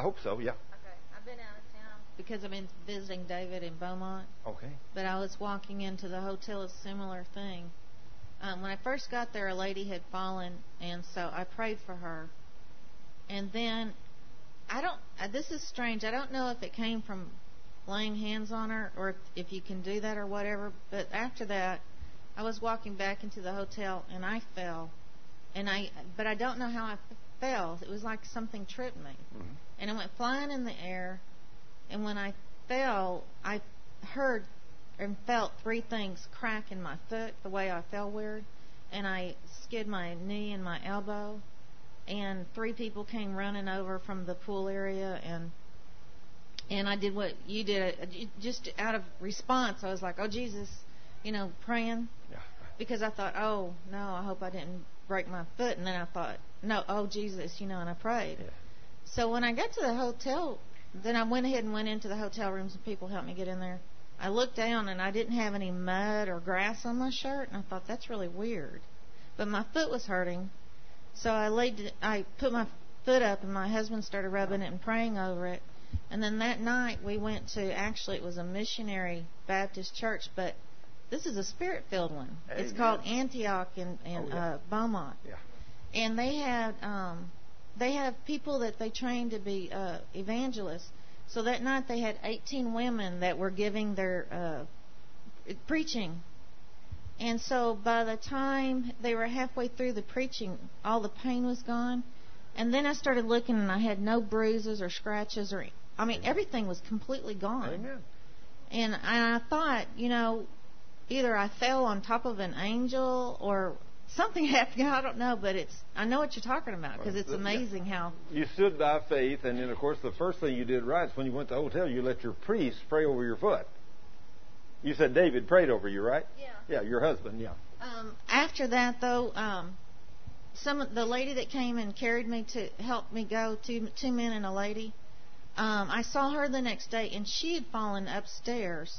I hope so, yeah. Okay. I've been out of town because I've been visiting David in Beaumont. Okay. But I was walking into the hotel, a similar thing. Um, when I first got there, a lady had fallen, and so I prayed for her. And then, I don't, uh, this is strange. I don't know if it came from laying hands on her or if, if you can do that or whatever. But after that, I was walking back into the hotel, and I fell. And I, but I don't know how I fell. It was like something tripped me. Mm-hmm. And I went flying in the air. And when I fell, I heard and felt three things crack in my foot, the way I fell weird, and I skid my knee and my elbow, and three people came running over from the pool area, and and I did what you did, just out of response. I was like, oh, Jesus, you know, praying, yeah. Because I thought, oh, no, I hope I didn't break my foot, and then I thought, no, oh, Jesus, you know, and I prayed. Yeah. So when I got to the hotel, then I went ahead and went into the hotel rooms, and people helped me get in there. I looked down, and I didn't have any mud or grass on my shirt, and I thought, that's really weird. But my foot was hurting, so I laid, I put my foot up, and my husband started rubbing it and praying over it. And then that night, we went to, actually, it was a missionary Baptist church, but this is a Spirit-filled one. Amen. It's called Antioch in, in oh, yeah. uh, Beaumont. Yeah. And they had, um, they have people that they train to be uh, evangelists. So that night they had eighteen women that were giving their uh, preaching. And so by the time they were halfway through the preaching, all the pain was gone. And then I started looking, and I had no bruises or scratches, or I mean, everything was completely gone. Amen. And I thought, you know, either I fell on top of an angel or something happened. I don't know, but it's I know what you're talking about, because it's amazing how you stood by faith, and then of course the first thing you did right is when you went to the hotel, you let your priest pray over your foot. You said David prayed over you, right? Yeah. Yeah, your husband. Yeah. Um, after that, though, um, some the lady that came and carried me to help me go, two two men and a lady. Um, I saw her the next day, and she had fallen upstairs.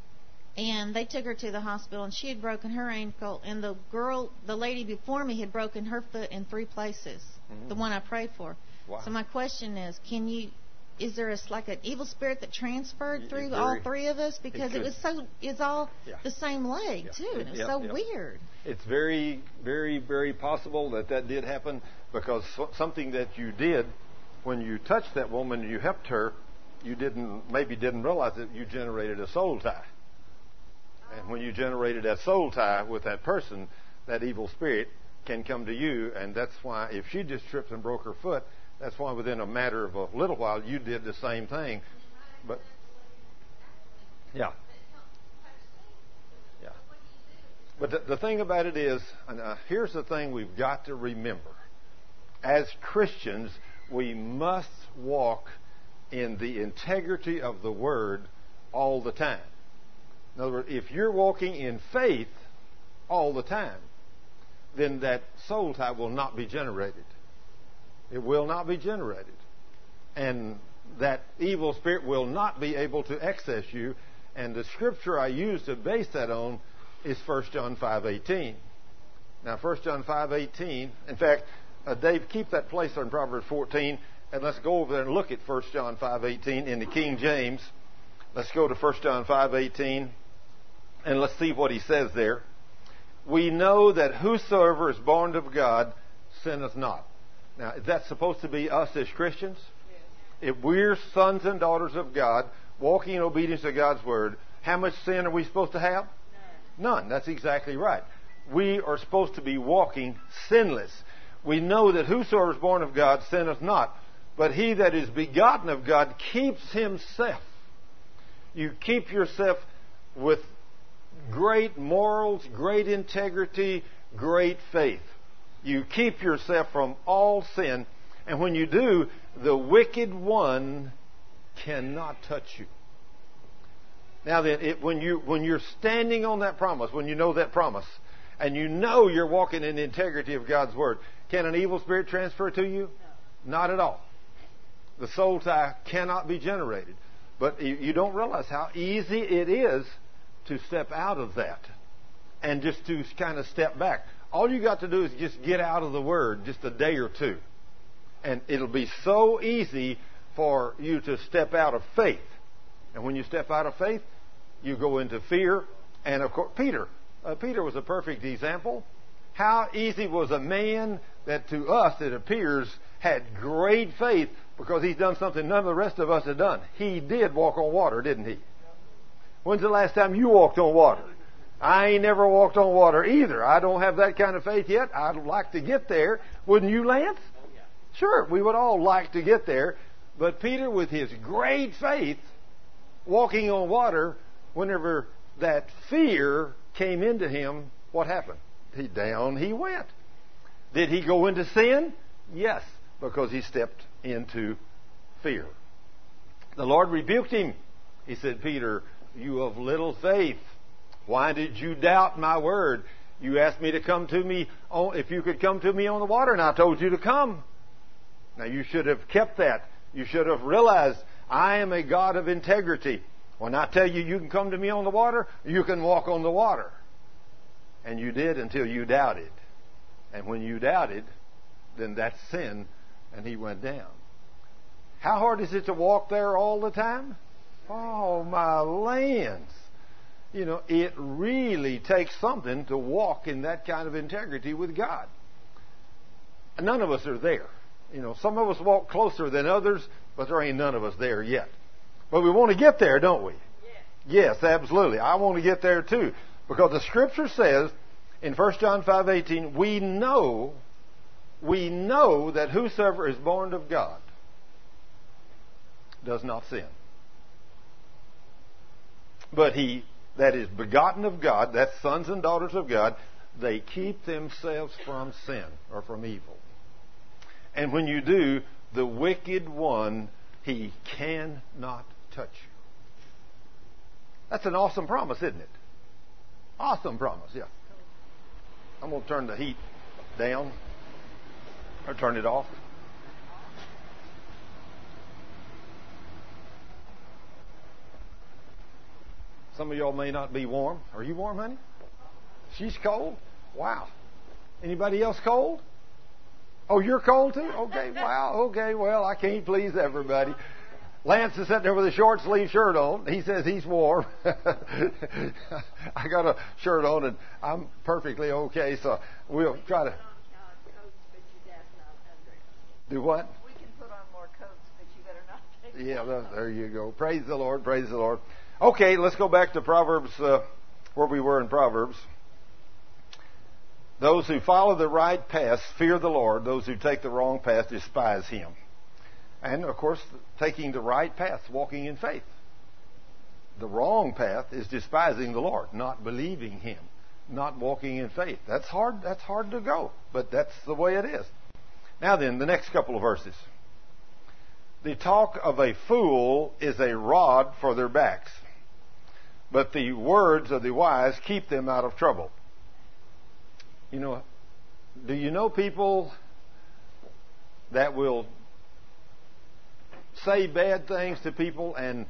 And they took her to the hospital, and she had broken her ankle. And the girl, the lady before me, had broken her foot in three places. Mm-hmm. The one I prayed for. Wow. So my question is, can you? Is there a, like an evil spirit that transferred through very, all three of us? Because it, it was so, it's all yeah. the same leg yeah. too, and it was yeah, so yeah. weird. It's very, very, very possible that that did happen, because something that you did when you touched that woman and you helped her, you didn't maybe didn't realize that you generated a soul tie. And when you generated that soul tie with that person, that evil spirit can come to you. And that's why if she just tripped and broke her foot, that's why within a matter of a little while you did the same thing. But, yeah. Yeah. But the, the thing about it is, and uh, here's the thing we've got to remember. As Christians, we must walk in the integrity of the Word all the time. In other words, if you're walking in faith all the time, then that soul tie will not be generated. It will not be generated. And that evil spirit will not be able to access you. And the scripture I use to base that on is First John five eighteen. Now, First John five eighteen, in fact, uh, Dave, keep that place on Proverbs fourteen, and let's go over there and look at First John five eighteen in the King James. Let's go to First John five eighteen. And let's see what he says there. We know that whosoever is born of God sinneth not. Now, is that supposed to be us as Christians? Yes. If we're sons and daughters of God, walking in obedience to God's Word, how much sin are we supposed to have? None. None. That's exactly right. We are supposed to be walking sinless. We know that whosoever is born of God sinneth not, but he that is begotten of God keeps himself. You keep yourself with great morals, great integrity, great faith. You keep yourself from all sin, and when you do, the wicked one cannot touch you. Now then, it, when you when you're standing on that promise, when you know that promise, and you know you're walking in the integrity of God's Word, can an evil spirit transfer to you? No. Not at all. The soul tie cannot be generated. But you, you don't realize how easy it is to step out of that and just to kind of step back. All you got to do is just get out of the Word just a day or two. And it'll be so easy for you to step out of faith. And when you step out of faith, you go into fear. And of course, Peter. Uh, Peter was a perfect example. How easy was a man that to us, it appears, had great faith because he's done something none of the rest of us had done. He did walk on water, didn't he? When's the last time you walked on water? I ain't never walked on water either. I don't have that kind of faith yet. I'd like to get there. Wouldn't you, Lance? Oh, yeah. Sure, we would all like to get there. But Peter, with his great faith, walking on water, whenever that fear came into him, what happened? He down he went. Did he go into sin? Yes, because he stepped into fear. The Lord rebuked him. He said, Peter, you of little faith, why did you doubt my word? You asked me to come to me, on, if you could come to me on the water, and I told you to come. Now you should have kept that. You should have realized I am a God of integrity. When I tell you you can come to me on the water, you can walk on the water. And you did until you doubted. And when you doubted, then that's sin, and he went down. How hard is it to walk there all the time? Oh, my lands. You know, it really takes something to walk in that kind of integrity with God. None of us are there. You know, some of us walk closer than others, but there ain't none of us there yet. But we want to get there, don't we? Yes, absolutely. I want to get there too. Because the Scripture says in First John five eighteen, we know, we know that whosoever is born of God does not sin. But he that is begotten of God, that's sons and daughters of God, they keep themselves from sin or from evil. And when you do, the wicked one, he cannot touch you. That's an awesome promise, isn't it? Awesome promise, yeah. I'm going to turn the heat down or turn it off. Some of y'all may not be warm. Are you warm, honey? She's cold? Wow. Anybody else cold? Oh, you're cold too? Okay, wow. Okay, well, I can't please everybody. Lance is sitting there with a short sleeve shirt on. He says he's warm. I got a shirt on and I'm perfectly okay, so we'll try to... Do what? We can put on more coats, but you better not take Yeah, well, there you go. Praise the Lord, praise the Lord. Okay, let's go back to Proverbs, uh, where we were in Proverbs. Those who follow the right path fear the Lord. Those who take the wrong path despise Him. And, of course, taking the right path, walking in faith. The wrong path is despising the Lord, not believing Him, not walking in faith. That's hard, that's hard to go, but that's the way it is. Now then, the next couple of verses. The talk of a fool is a rod for their backs, but the words of the wise keep them out of trouble. You know, do you know people that will say bad things to people, and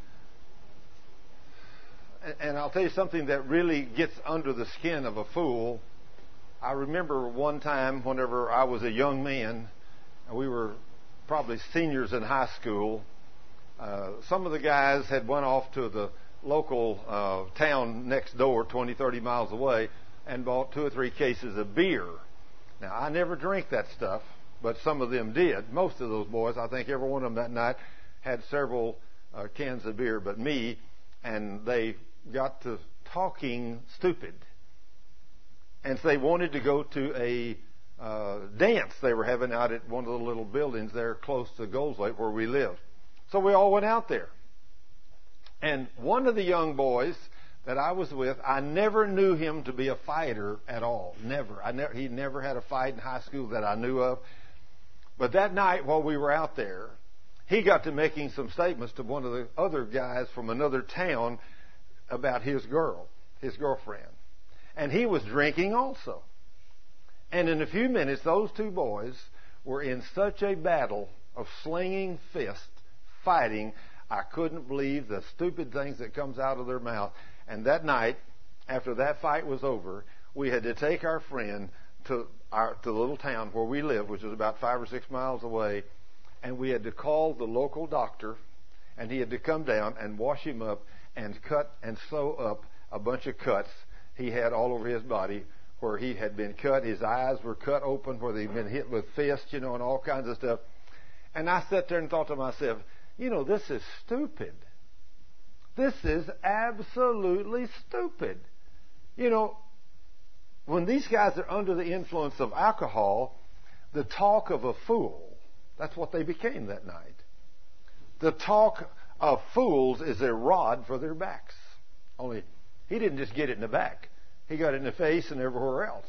and I'll tell you something that really gets under the skin of a fool. I remember one time whenever I was a young man, and we were probably seniors in high school, uh, some of the guys had went off to the local uh, town next door, twenty, thirty miles away, and bought two or three cases of beer. Now, I never drink that stuff, but some of them did. Most of those boys, I think every one of them that night, had several uh, cans of beer but me, and they got to talking stupid. And so they wanted to go to a uh, dance they were having out at one of the little buildings there close to Golds Lake where we lived. So we all went out there. And one of the young boys that I was with, I never knew him to be a fighter at all. Never. I never. He never had a fight in high school that I knew of. But that night while we were out there, he got to making some statements to one of the other guys from another town about his girl, his girlfriend. And he was drinking also. And in a few minutes, those two boys were in such a battle of slinging fists, fighting, I couldn't believe the stupid things that comes out of their mouth. And that night, after that fight was over, we had to take our friend to our to the little town where we lived, which was about five or six miles away, and we had to call the local doctor, and he had to come down and wash him up and cut and sew up a bunch of cuts he had all over his body where he had been cut. His eyes were cut open where they'd been hit with fists, you know, and all kinds of stuff. And I sat there and thought to myself, you know, this is stupid. This is absolutely stupid. You know, when these guys are under the influence of alcohol, the talk of a fool, that's what they became that night. The talk of fools is a rod for their backs. Only he didn't just get it in the back. He got it in the face and everywhere else.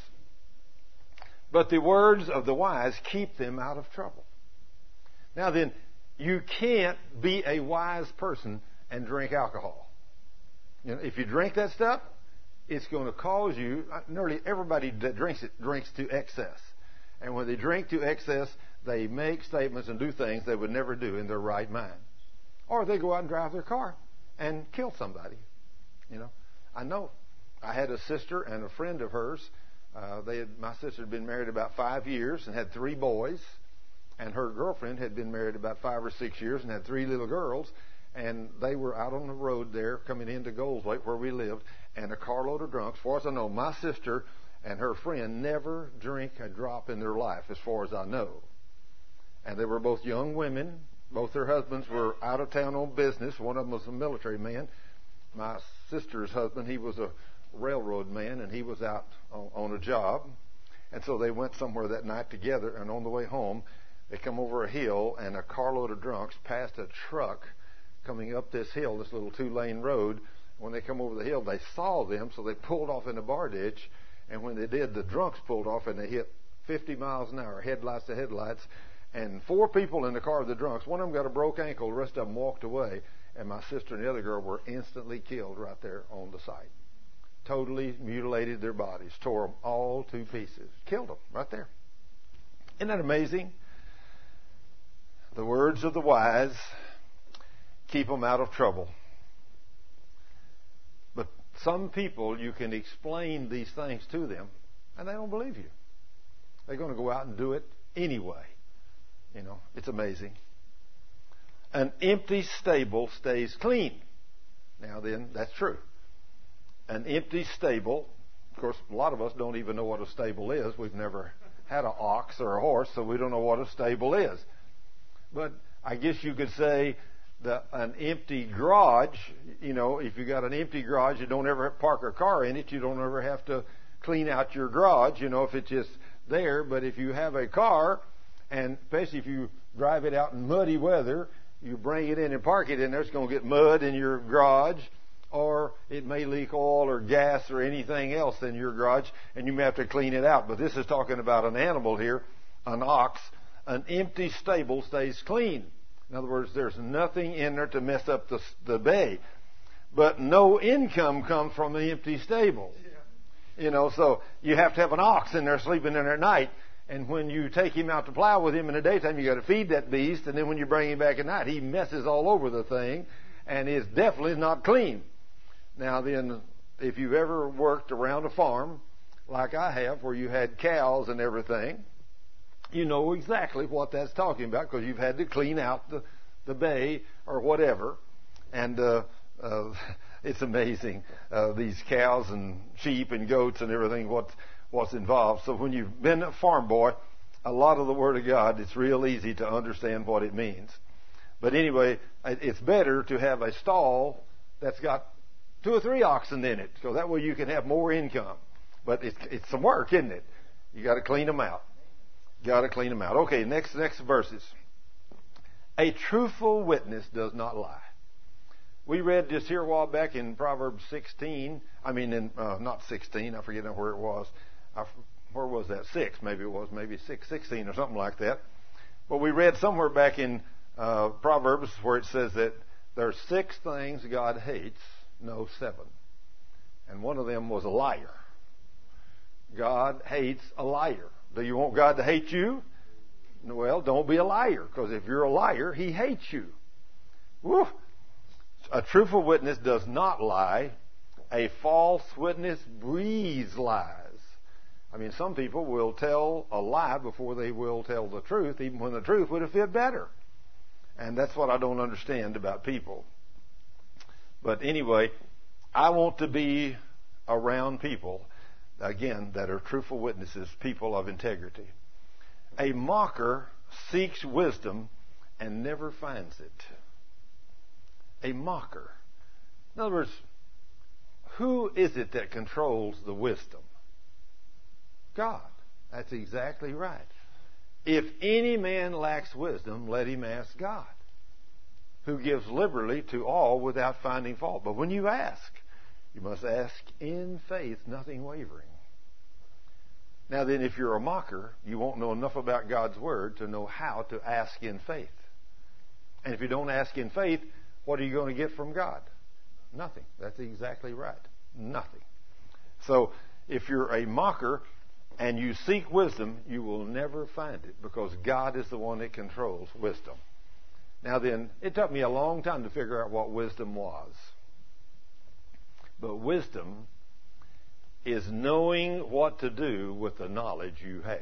But the words of the wise keep them out of trouble. Now then, you can't be a wise person and drink alcohol. You know, if you drink that stuff, it's going to cause you, nearly everybody that drinks it drinks to excess. And when they drink to excess, they make statements and do things they would never do in their right mind. Or they go out and drive their car and kill somebody. You know, I know. I had a sister and a friend of hers. Uh, they had, my sister had been married about five years and had three boys. And her girlfriend had been married about five or six years and had three little girls. And they were out on the road there coming into Goldthwaite where we lived. And a carload of drunks. As far as I know, my sister and her friend never drink a drop in their life, as far as I know. And they were both young women. Both their husbands were out of town on business. One of them was a military man. My sister's husband, he was a railroad man, and he was out on, on a job. And so they went somewhere that night together, and on the way home, they come over a hill, and a carload of drunks passed a truck coming up this hill, this little two-lane road. When they come over the hill, they saw them, so they pulled off in a bar ditch. And when they did, the drunks pulled off, and they hit fifty miles an hour, headlights to headlights. And four people in the car of the drunks, one of them got a broke ankle, the rest of them walked away. And my sister and the other girl were instantly killed right there on the site. Totally mutilated their bodies, tore them all to pieces, killed them right there. Isn't that amazing? The words of the wise keep them out of trouble. But some people, you can explain these things to them, and they don't believe you. They're going to go out and do it anyway. You know, it's amazing. An empty stable stays clean. Now then, that's true. An empty stable, of course, a lot of us don't even know what a stable is. We've never had an ox or a horse, so we don't know what a stable is. But I guess you could say that an empty garage, you know, if you got an empty garage, you don't ever park a car in it. You don't ever have to clean out your garage, you know, if it's just there. But if you have a car, and especially if you drive it out in muddy weather, you bring it in and park it in there, it's going to get mud in your garage, or it may leak oil or gas or anything else in your garage, and you may have to clean it out. But this is talking about an animal here, an ox. An empty stable stays clean. In other words, there's nothing in there to mess up the, the bay. But no income comes from the empty stable. Yeah. You know, so you have to have an ox in there sleeping in there at night. And when you take him out to plow with him in the daytime, you got to feed that beast. And then when you bring him back at night, he messes all over the thing and is definitely not clean. Now then, if you've ever worked around a farm like I have, where you had cows and everything, you know exactly what that's talking about, because you've had to clean out the, the bay or whatever. And uh, uh, it's amazing, uh, these cows and sheep and goats and everything, what's, what's involved. So when you've been a farm boy, a lot of the Word of God, it's real easy to understand what it means. But anyway, it's better to have a stall that's got two or three oxen in it, so that way you can have more income. But it's, it's some work, isn't it? You got to clean them out. Got to clean them out. Okay, next next verses. A truthful witness does not lie. We read just here a while back in Proverbs sixteen. I mean, in uh, not sixteen. I forget where it was. I, where was that? Six, maybe it was. Maybe six, sixteen or something like that. But we read somewhere back in uh, Proverbs where it says that there are six things God hates. No, seven. And one of them was a liar. God hates a liar. Do you want God to hate you? Well, don't be a liar, because if you're a liar, He hates you. Woo. A truthful witness does not lie. A false witness breathes lies. I mean, some people will tell a lie before they will tell the truth, even when the truth would have fit better. And that's what I don't understand about people. But anyway, I want to be around people, again, that are truthful witnesses, people of integrity. A mocker seeks wisdom and never finds it. A mocker. In other words, who is it that controls the wisdom? God. That's exactly right. If any man lacks wisdom, let him ask God, who gives liberally to all without finding fault. But when you ask, you must ask in faith, nothing wavering. Now then, if you're a mocker, you won't know enough about God's Word to know how to ask in faith. And if you don't ask in faith, what are you going to get from God? Nothing. That's exactly right. Nothing. So, if you're a mocker and you seek wisdom, you will never find it, because God is the one that controls wisdom. Now then, it took me a long time to figure out what wisdom was. But wisdom is knowing what to do with the knowledge you have.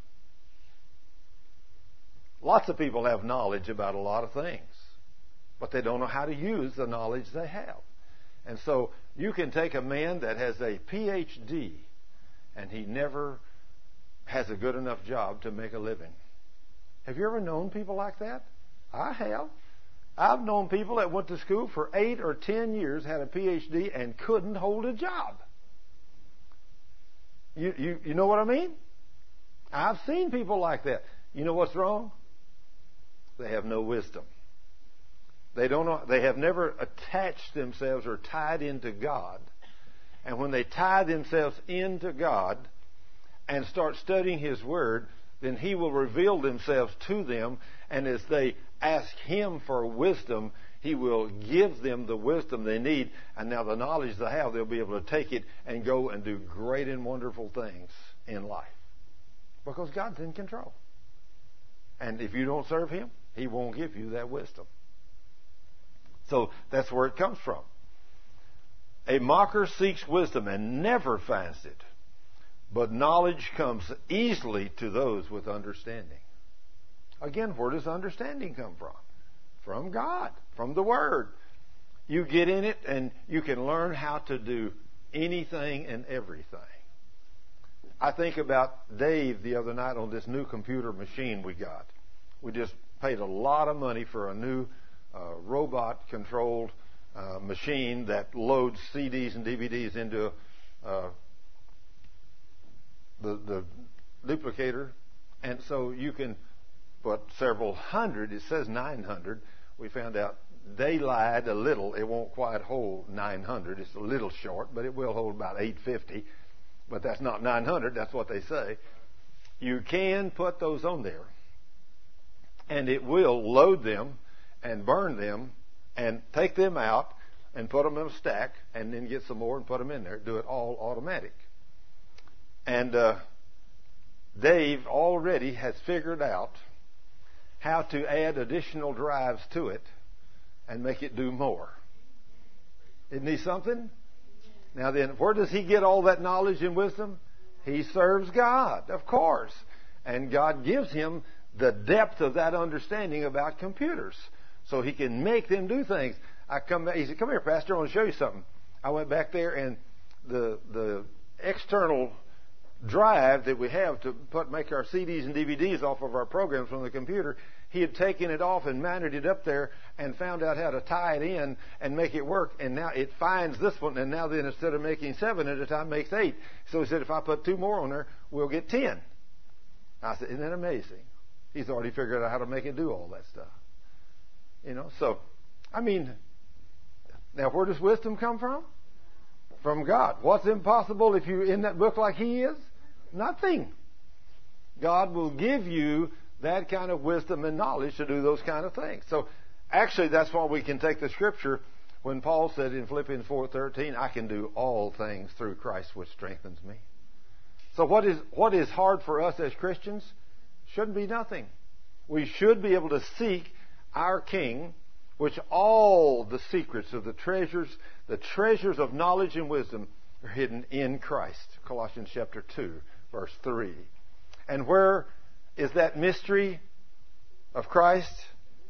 Lots of people have knowledge about a lot of things, but they don't know how to use the knowledge they have. And so you can take a man that has a P H D and he never has a good enough job to make a living. Have you ever known people like that? I have. I've known people that went to school for eight or ten years, had a P H D, and couldn't hold a job. You, you, you know what I mean? I've seen people like that. You know what's wrong? They have no wisdom. They don't know. They have never attached themselves or tied into God. And when they tie themselves into God and start studying His Word, then He will reveal themselves to them. And as they ask Him for wisdom, He will give them the wisdom they need. And now the knowledge they have, they'll be able to take it and go and do great and wonderful things in life. Because God's in control. And if you don't serve Him, He won't give you that wisdom. So that's where it comes from. A mocker seeks wisdom and never finds it, but knowledge comes easily to those with understanding. Again, where does understanding come from? From God, from the Word. You get in it and you can learn how to do anything and everything. I think about Dave the other night on this new computer machine we got. We just paid a lot of money for a new uh, robot-controlled uh, machine that loads C Ds and D V Ds into uh, the, the duplicator. And so you can put several hundred, it says nine hundred. We found out they lied a little. It won't quite hold nine hundred. It's a little short, but it will hold about eight fifty. But that's not nine hundred. That's what they say. You can put those on there, and it will load them and burn them and take them out and put them in a stack and then get some more and put them in there. Do it all automatic. And uh, Dave already has figured out how to add additional drives to it and make it do more. Isn't he something? Now then, where does he get all that knowledge and wisdom? He serves God, of course. And God gives him the depth of that understanding about computers, so he can make them do things. I come back, he said, "Come here, Pastor, I want to show you something." I went back there, and the the external drive that we have to put make our C Ds and D V Ds off of our programs from the computer, he had taken it off and mounted it up there and found out how to tie it in and make it work. And now it finds this one, and now then instead of making seven at a time, makes eight. So he said, if I put two more on there, we'll get ten. I said, isn't that amazing? He's already figured out how to make it do all that stuff. You know, so, I mean, now where does wisdom come from? From God. What's impossible if you're in that book like He is? Nothing. God will give you that kind of wisdom and knowledge to do those kind of things. So, actually, that's why we can take the scripture when Paul said in Philippians four thirteen, I can do all things through Christ which strengthens me. So what is what is hard for us as Christians? Shouldn't be nothing. We should be able to seek our King, which all the secrets of the treasures, the treasures of knowledge and wisdom are hidden in Christ. Colossians chapter two, verse three. And where is that mystery of Christ?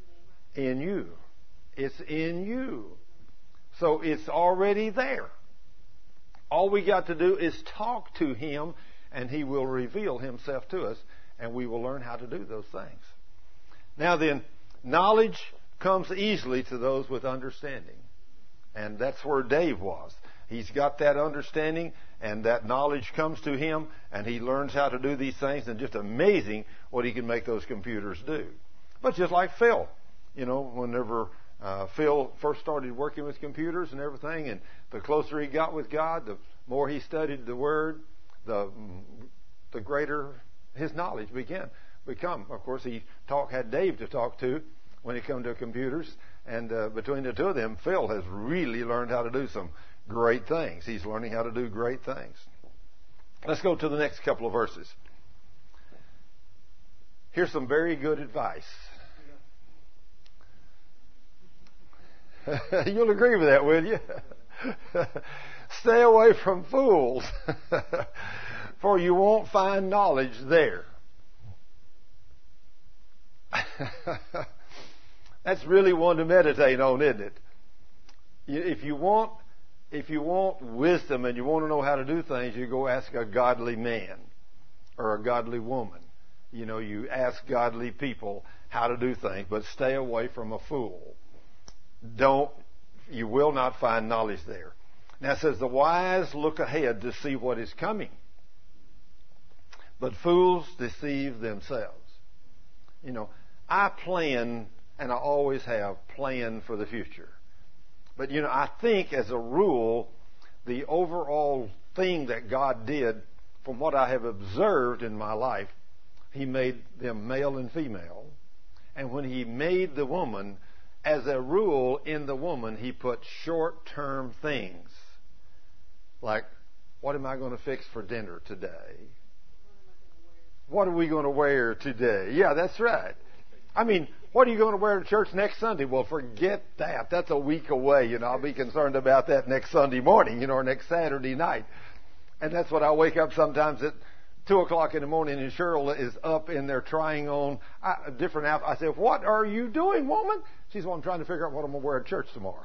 in you. It's in you. So it's already there. All we got to do is talk to Him, and He will reveal Himself to us, and we will learn how to do those things. Now then, knowledge comes easily to those with understanding. And that's where Dave was. He's got that understanding, and that knowledge comes to him, and he learns how to do these things, and just amazing what he can make those computers do. But just like Phil, you know, whenever uh, Phil first started working with computers and everything, and the closer he got with God, the more he studied the Word, the the greater his knowledge began become. Of course, he talk, had Dave to talk to when it came to computers, and uh, between the two of them, Phil has really learned how to do some great things. He's learning how to do great things. Let's go to the next couple of verses. Here's some very good advice. You'll agree with that, will you? Stay away from fools, for you won't find knowledge there. That's really one to meditate on, isn't it? If you want, if you want wisdom and you want to know how to do things, you go ask a godly man or a godly woman. You know, you ask godly people how to do things, but stay away from a fool. Don't, you will not find knowledge there. Now it says, the wise look ahead to see what is coming, but fools deceive themselves. You know, I plan, and I always have planned for the future. But, you know, I think as a rule, the overall thing that God did, from what I have observed in my life, He made them male and female. And when He made the woman, as a rule in the woman, He put short-term things. Like, what am I going to fix for dinner today? What are we going to wear today? Yeah, that's right. I mean, what are you going to wear to church next Sunday? Well, forget that. That's a week away. You know, I'll be concerned about that next Sunday morning, you know, or next Saturday night. And that's what I wake up sometimes at two o'clock in the morning, and Cheryl is up in there trying on a different outfit. I said, what are you doing, woman? She's well, I'm trying to figure out what I'm going to wear at church tomorrow.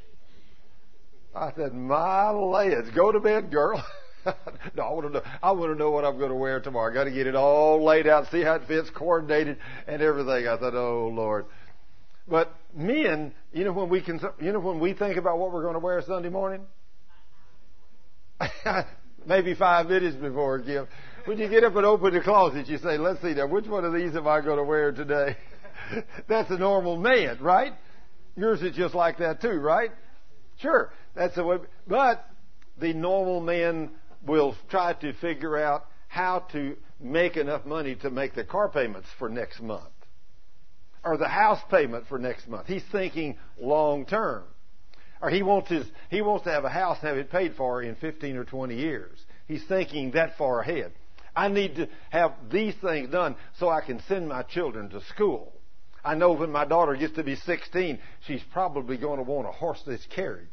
I said, my legs, go to bed, girl. No, I want to know. I want to know what I'm going to wear tomorrow. I got to get it all laid out, see how it fits, coordinated, and everything. I thought, oh Lord. But men, you know, when we can, you know, when we think about what we're going to wear Sunday morning, maybe five minutes before, Kim. When you get up and open the closet, you say, "Let's see now, which one of these am I going to wear today?" That's a normal man, right? Yours is just like that too, right? Sure, that's the way. But the normal man will try to figure out how to make enough money to make the car payments for next month or the house payment for next month. He's thinking long term. Or he wants his, he wants to have a house and have it paid for in fifteen or twenty years. He's thinking that far ahead. I need to have these things done so I can send my children to school. I know when my daughter gets to be sixteen, she's probably going to want a horseless carriage.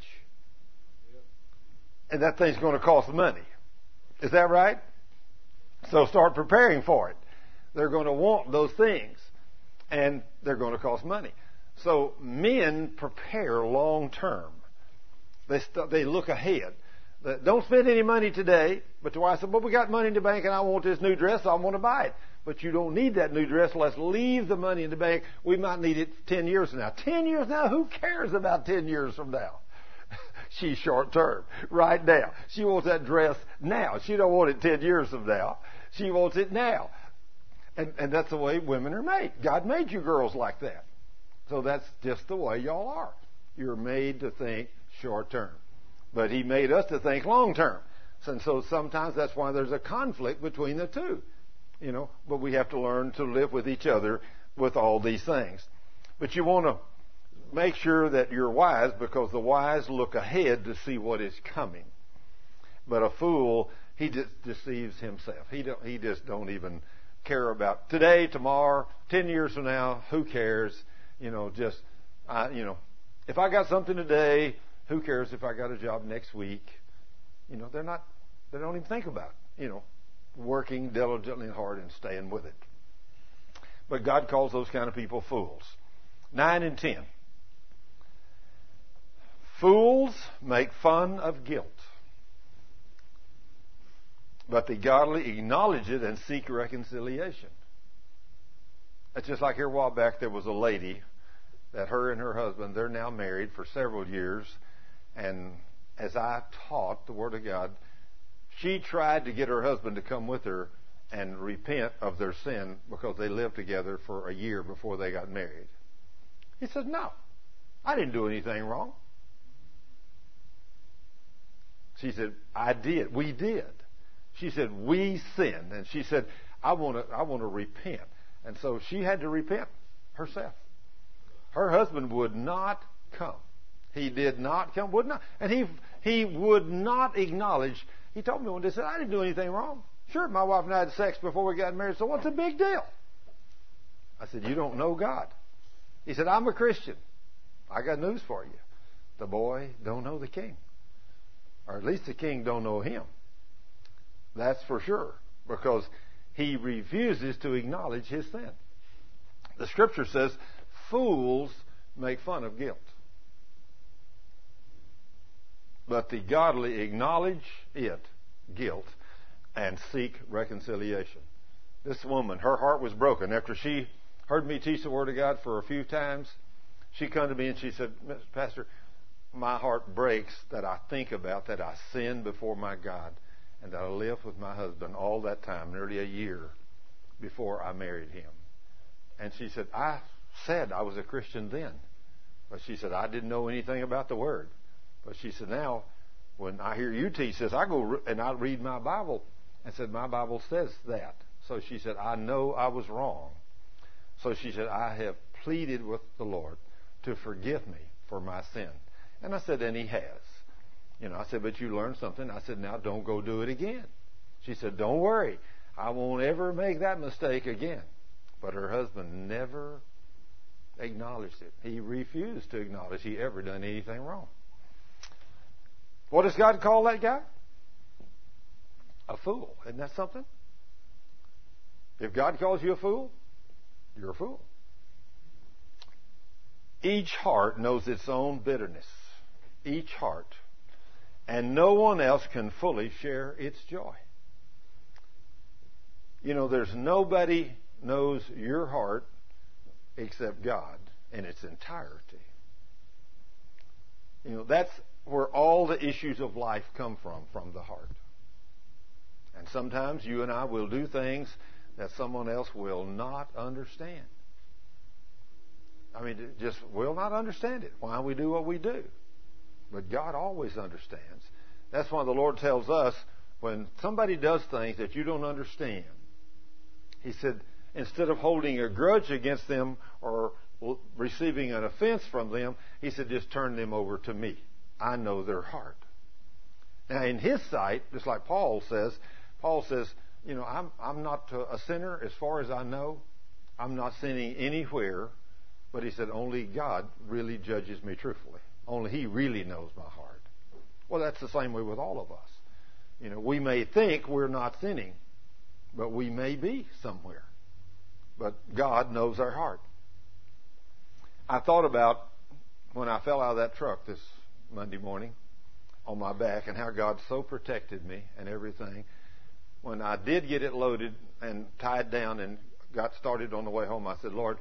And that thing's going to cost money. Is that right? So start preparing for it. They're going to want those things, and they're going to cost money. So men prepare long term. They st- they look ahead. They don't spend any money today, but the wife said, "Well, we got money in the bank, and I want this new dress, so I want to buy it." But you don't need that new dress. Let's leave the money in the bank. We might need it ten years from now. Ten years now? Who cares about ten years from now? She's short term, right now. She wants that dress now. She don't want it ten years from now. She wants it now. And, and that's the way women are made. God made you girls like that. So that's just the way y'all are. You're made to think short term. But He made us to think long term. And so sometimes that's why there's a conflict between the two. You know, but we have to learn to live with each other with all these things. But you want to make sure that you're wise, because the wise look ahead to see what is coming. But a fool, he just deceives himself. He don't, he just don't even care about today, tomorrow, ten years from now. Who cares? You know, just I, you know, if I got something today, who cares if I got a job next week? You know, they're not. They don't even think about it, you know, working diligently and hard and staying with it. But God calls those kind of people fools. nine and ten. Fools make fun of guilt, but the godly acknowledge it and seek reconciliation. It's just like here a while back there was a lady that her and her husband, they're now married for several years, and as I taught the Word of God, she tried to get her husband to come with her and repent of their sin because they lived together for a year before they got married. He said, no, I didn't do anything wrong. She said, I did. We did. She said, we sinned. And she said, I want to I want to repent. And so she had to repent herself. Her husband would not come. He did not come, would not. And he he would not acknowledge. He told me one day, he said, I didn't do anything wrong. Sure, my wife and I had sex before we got married, so what's the big deal? I said, you don't know God. He said, I'm a Christian. I got news for you. The boy don't know the king. Or at least the king don't know him. That's for sure. Because he refuses to acknowledge his sin. The scripture says, fools make fun of guilt, but the godly acknowledge it, guilt, and seek reconciliation. This woman, her heart was broken. After she heard me teach the Word of God for a few times, she come to me and she said, Pastor, my heart breaks that I think about that I sinned before my God and that I lived with my husband all that time, nearly a year before I married him. And she said, I said I was a Christian then. But she said, I didn't know anything about the Word. But she said, now, when I hear you teach this, I go and I read my Bible and said, my Bible says that. So she said, I know I was wrong. So she said, I have pleaded with the Lord to forgive me for my sin. And I said, and he has. You know, I said, but you learned something. I said, now don't go do it again. She said, don't worry. I won't ever make that mistake again. But her husband never acknowledged it. He refused to acknowledge he ever done anything wrong. What does God call that guy? A fool. Isn't that something? If God calls you a fool, you're a fool. Each heart knows its own bitterness. Each heart. And no one else can fully share its joy. You know, there's nobody knows your heart except God in its entirety. You know, that's where all the issues of life come from, from the heart. And sometimes you and I will do things that someone else will not understand. I mean, just will not understand it, why we do what we do. But God always understands. That's why the Lord tells us, when somebody does things that you don't understand, He said, instead of holding a grudge against them or receiving an offense from them, He said, just turn them over to me. I know their heart. Now, in His sight, just like Paul says, Paul says, you know, I'm, I'm not a sinner as far as I know. I'm not sinning anywhere. But he said, only God really judges me truthfully. Only He really knows my heart. Well, that's the same way with all of us. You know, we may think we're not sinning, but we may be somewhere. But God knows our heart. I thought about when I fell out of that truck this Monday morning on my back and how God so protected me and everything. When I did get it loaded and tied down and got started on the way home, I said, Lord,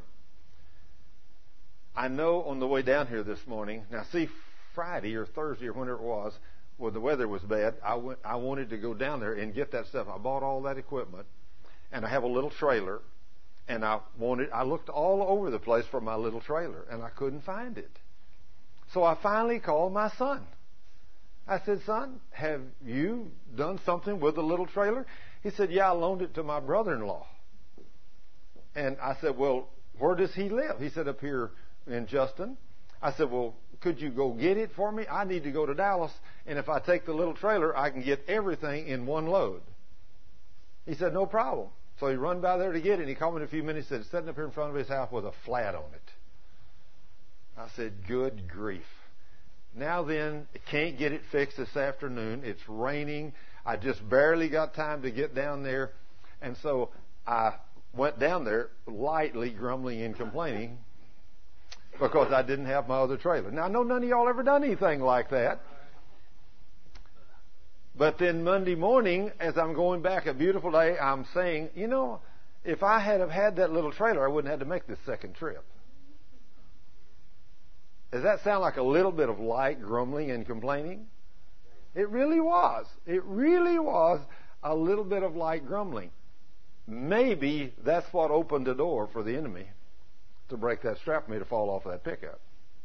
I know on the way down here this morning, now see, Friday or Thursday or whenever it was, when the weather was bad, I went, I wanted to go down there and get that stuff. I bought all that equipment, and I have a little trailer, and I wanted, I looked all over the place for my little trailer, and I couldn't find it. So I finally called my son. I said, son, have you done something with the little trailer? He said, yeah, I loaned it to my brother-in-law. And I said, well, where does he live? He said, up here in Justin. I said, well, could you go get it for me? I need to go to Dallas, and if I take the little trailer, I can get everything in one load. He said, no problem. So he run by there to get it, and he called me in a few minutes and said, sitting up here in front of his house with a flat on it. I said, good grief. Now then, I can't get it fixed this afternoon. It's raining. I just barely got time to get down there. And so I went down there lightly grumbling and complaining because I didn't have my other trailer. Now, I know none of y'all ever done anything like that. But then Monday morning, as I'm going back, a beautiful day, I'm saying, you know, if I had have had that little trailer, I wouldn't have had to make this second trip. Does that sound like a little bit of light grumbling and complaining? It really was. It really was a little bit of light grumbling. Maybe that's what opened the door for the enemy to break that strap for me to fall off of that pickup.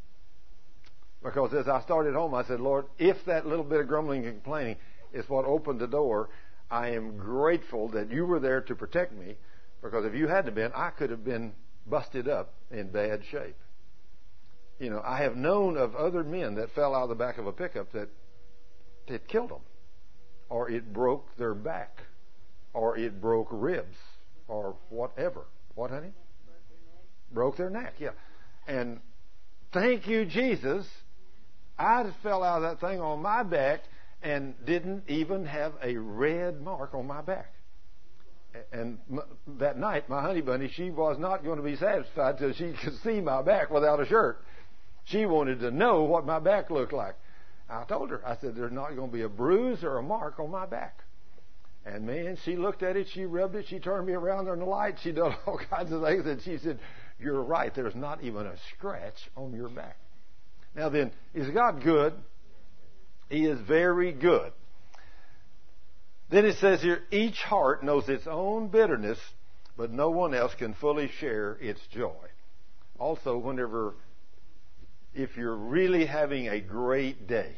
Because as I started home, I said, Lord, if that little bit of grumbling and complaining is what opened the door, I am grateful that you were there to protect me, because if you hadn't been, I could have been busted up in bad shape. You know, I have known of other men that fell out of the back of a pickup that it killed them, or it broke their back, or it broke ribs, or whatever. What, honey? Broke their neck, yeah. And thank you, Jesus, I fell out of that thing on my back and didn't even have a red mark on my back. And m- that night, my honey bunny, she was not going to be satisfied till she could see my back without a shirt. She wanted to know what my back looked like. I told her, I said, there's not going to be a bruise or a mark on my back. And man, she looked at it, she rubbed it, she turned me around on the light, she did all kinds of things, and she said, you're right, there's not even a scratch on your back. Now then, is God good? He is very good. Then it says here, each heart knows its own bitterness, but no one else can fully share its joy. Also, whenever, if you're really having a great day,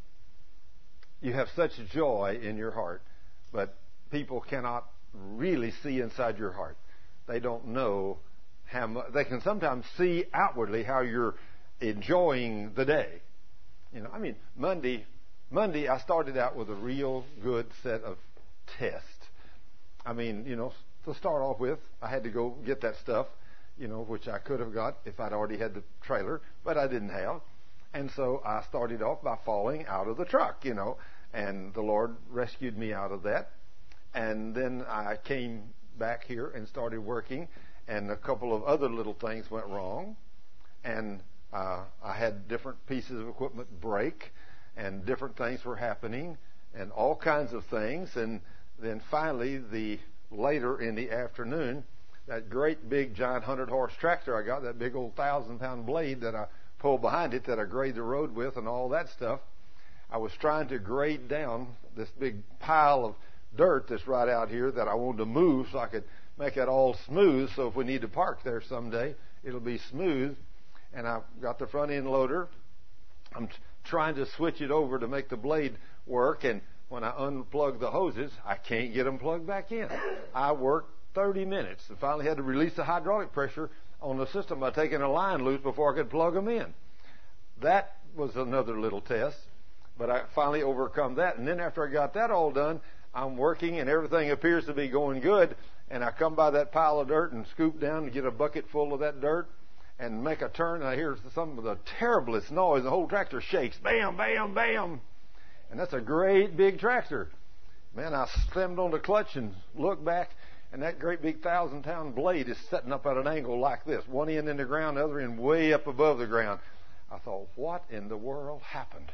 you have such joy in your heart, but people cannot really see inside your heart. They don't know how much. They can sometimes see outwardly how you're enjoying the day. You know, I mean, Monday, Monday I started out with a real good set of tests. I mean, you know, to start off with, I had to go get that stuff, you know, which I could have got if I'd already had the trailer, but I didn't have. And so I started off by falling out of the truck, you know, and the Lord rescued me out of that. And then I came back here and started working, and a couple of other little things went wrong. And uh, I had different pieces of equipment break, and different things were happening, and all kinds of things. And then finally, the later in the afternoon, that great big giant hundred horse tractor I got, that big old thousand pound blade that I pulled behind it that I grade the road with and all that stuff, I was trying to grade down this big pile of dirt that's right out here that I wanted to move so I could make it all smooth, so if we need to park there someday, it'll be smooth. And I've got the front end loader. I'm t- trying to switch it over to make the blade work, and when I unplug the hoses, I can't get them plugged back in. I worked thirty minutes and finally had to release the hydraulic pressure on the system by taking a line loose before I could plug them in. That was another little test, but I finally overcome that. And then after I got that all done, I'm working and everything appears to be going good, and I come by that pile of dirt and scoop down and get a bucket full of that dirt and make a turn, and I hear some of the terriblest noise. The whole tractor shakes. Bam, bam, bam. And that's a great big tractor. Man, I slammed on the clutch and looked back, and that great big thousand pound blade is setting up at an angle like this. One end in the ground, the other end way up above the ground. I thought, what in the world happened?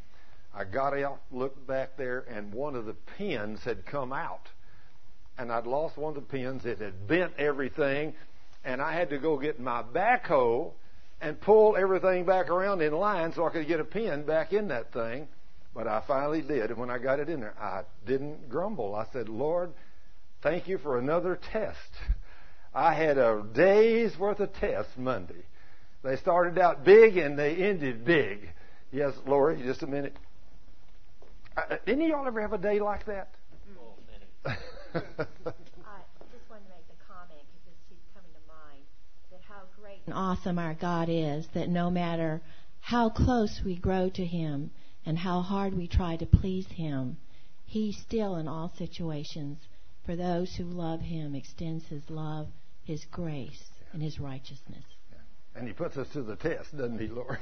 I got out, looked back there, and one of the pins had come out. And I'd lost one of the pins. It had bent everything. And I had to go get my backhoe and pull everything back around in line so I could get a pin back in that thing. But I finally did. And when I got it in there, I didn't grumble. I said, Lord, thank you for another test. I had a day's worth of tests Monday. They started out big and they ended big. Yes, Lori, just a minute. Uh, didn't y'all ever have a day like that? I just wanted to make the comment because this keeps coming to mind that how great and awesome our God is, that no matter how close we grow to Him and how hard we try to please Him, He still in all situations, for those who love Him, extends His love, His grace, and His righteousness. And He puts us to the test, doesn't He, Lord?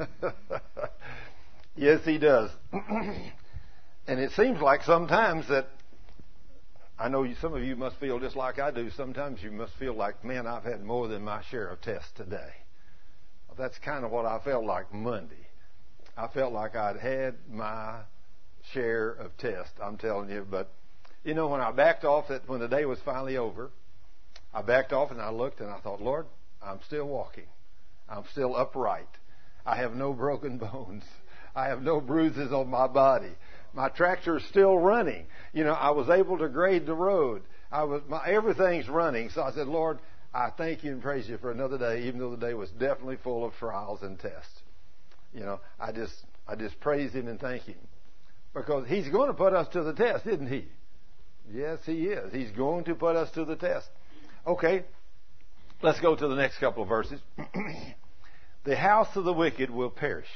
Yes, He does. And it seems like sometimes that, I know you, some of you must feel just like I do. Sometimes you must feel like, man, I've had more than my share of tests today. That's kind of what I felt like Monday. I felt like I'd had my share of tests, I'm telling you. But, you know, when I backed off, that when the day was finally over, I backed off and I looked and I thought, Lord, I'm still walking. I'm still upright. I have no broken bones. I have no bruises on my body. My tractor is still running. You know, I was able to grade the road. I was, my, everything's running. So I said, Lord, I thank you and praise you for another day, even though the day was definitely full of trials and tests. You know, I just, I just praise him and thank him. Because he's going to put us to the test, isn't he? Yes, he is. He's going to put us to the test. Okay, let's go to the next couple of verses. The house of the wicked will perish.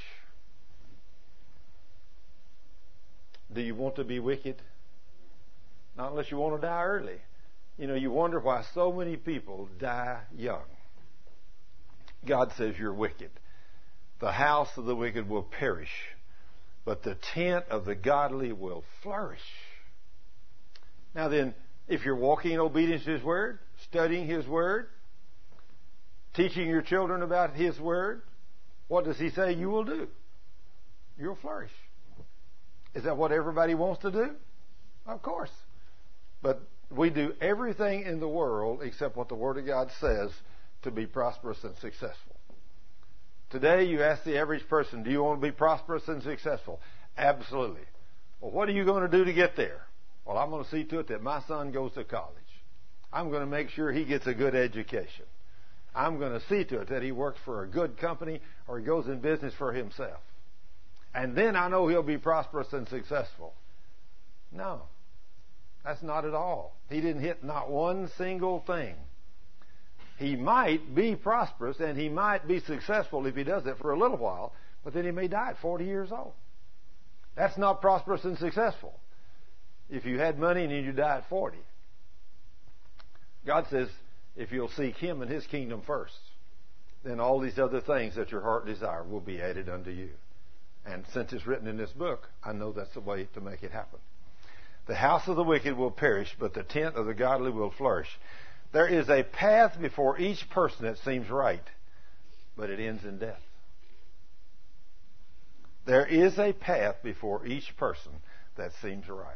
Do you want to be wicked? Not unless you want to die early. You know, you wonder why so many people die young. God says you're wicked. The house of the wicked will perish, but the tent of the godly will flourish. Now then, if you're walking in obedience to His Word, studying His Word, teaching your children about His Word, what does He say you will do? You'll flourish. Is that what everybody wants to do? Of course. But we do everything in the world except what the Word of God says to be prosperous and successful. Today you ask the average person, do you want to be prosperous and successful? Absolutely. Well, what are you going to do to get there? Well, I'm going to see to it that my son goes to college. I'm going to make sure he gets a good education. I'm going to see to it that he works for a good company or he goes in business for himself. And then I know he'll be prosperous and successful. No, that's not at all. He didn't hit not one single thing. He might be prosperous and he might be successful if he does it for a little while, but then he may die at forty years old. That's not prosperous and successful. If you had money and you die at forty. God says, if you'll seek Him and His kingdom first, then all these other things that your heart desire will be added unto you. And since it's written in this book, I know that's the way to make it happen. The house of the wicked will perish, but the tent of the godly will flourish. There is a path before each person that seems right, but it ends in death. There is a path before each person that seems right,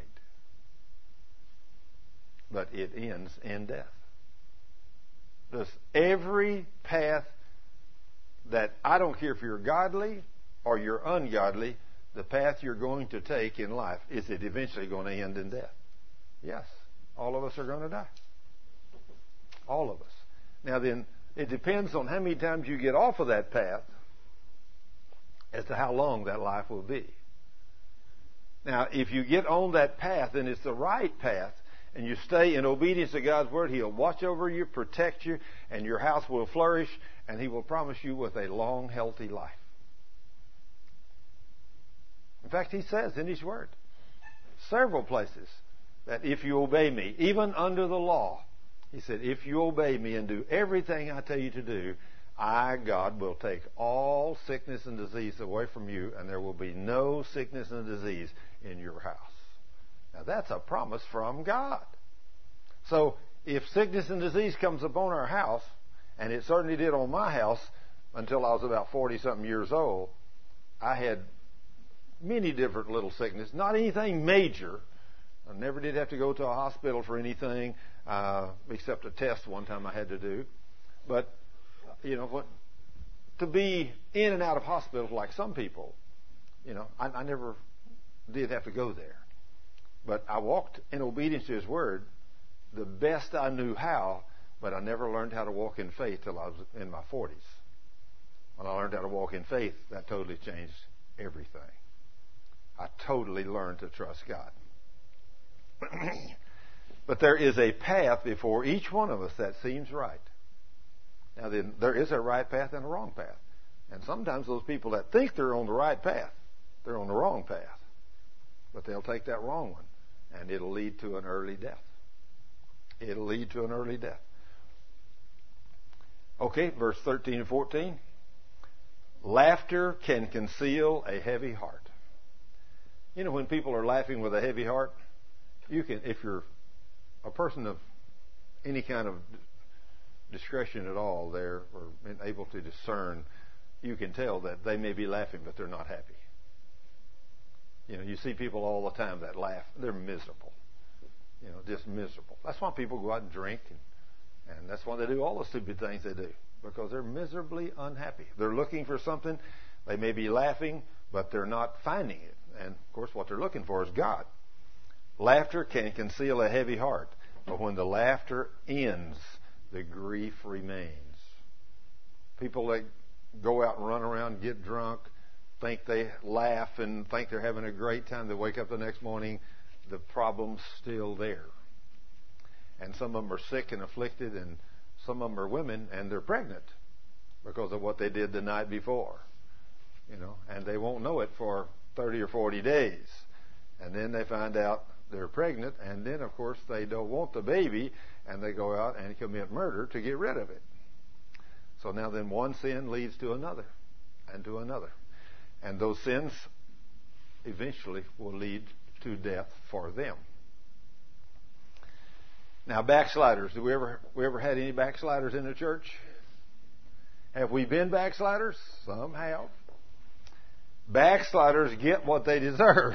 but it ends in death. Does every path that, I don't care if you're godly or you're ungodly, the path you're going to take in life, is it eventually going to end in death? Yes. All of us are going to die. All of us. Now then, it depends on how many times you get off of that path as to how long that life will be. Now, if you get on that path and it's the right path, and you stay in obedience to God's Word, He'll watch over you, protect you, and your house will flourish, and He will promise you with a long, healthy life. In fact, He says in His Word, several places, that if you obey me, even under the law, He said, if you obey me and do everything I tell you to do, I, God, will take all sickness and disease away from you, and there will be no sickness and disease in your house. Now, that's a promise from God. So, if sickness and disease comes upon our house, and it certainly did on my house until I was about forty-something years old, I had many different little sickness, not anything major. I never did have to go to a hospital for anything, uh, except a test one time I had to do. But, you know, what, to be in and out of hospitals like some people, you know, I, I never did have to go there. But I walked in obedience to His Word the best I knew how, but I never learned how to walk in faith till I was in my forties. When I learned how to walk in faith, that totally changed everything. I totally learned to trust God. But there is a path before each one of us that seems right. Now then, there is a right path and a wrong path. And sometimes those people that think they're on the right path, they're on the wrong path. But they'll take that wrong one, and it'll lead to an early death. It'll lead to an early death. Okay, verse thirteen and fourteen. Laughter can conceal a heavy heart. You know, when people are laughing with a heavy heart, you can, if you're a person of any kind of discretion at all there, or able to discern, you can tell that they may be laughing, but they're not happy. You know, you see people all the time that laugh. They're miserable. You know, just miserable. That's why people go out and drink, and, and that's why they do all the stupid things they do, because they're miserably unhappy. They're looking for something. They may be laughing, but they're not finding it. And, of course, what they're looking for is God. Laughter can conceal a heavy heart, but when the laughter ends, the grief remains. People that go out and run around, get drunk, think they laugh and think they're having a great time. They wake up the next morning, the problem's still there. And some of them are sick and afflicted, and some of them are women, and they're pregnant because of what they did the night before. You know, and they won't know it for thirty or forty days. And then they find out they're pregnant, and then, of course, they don't want the baby, and they go out and commit murder to get rid of it. So now then one sin leads to another and to another. And those sins eventually will lead to death for them. Now, backsliders. Do we ever we ever had any backsliders in the church? Have we been backsliders? Some have. Backsliders get what they deserve.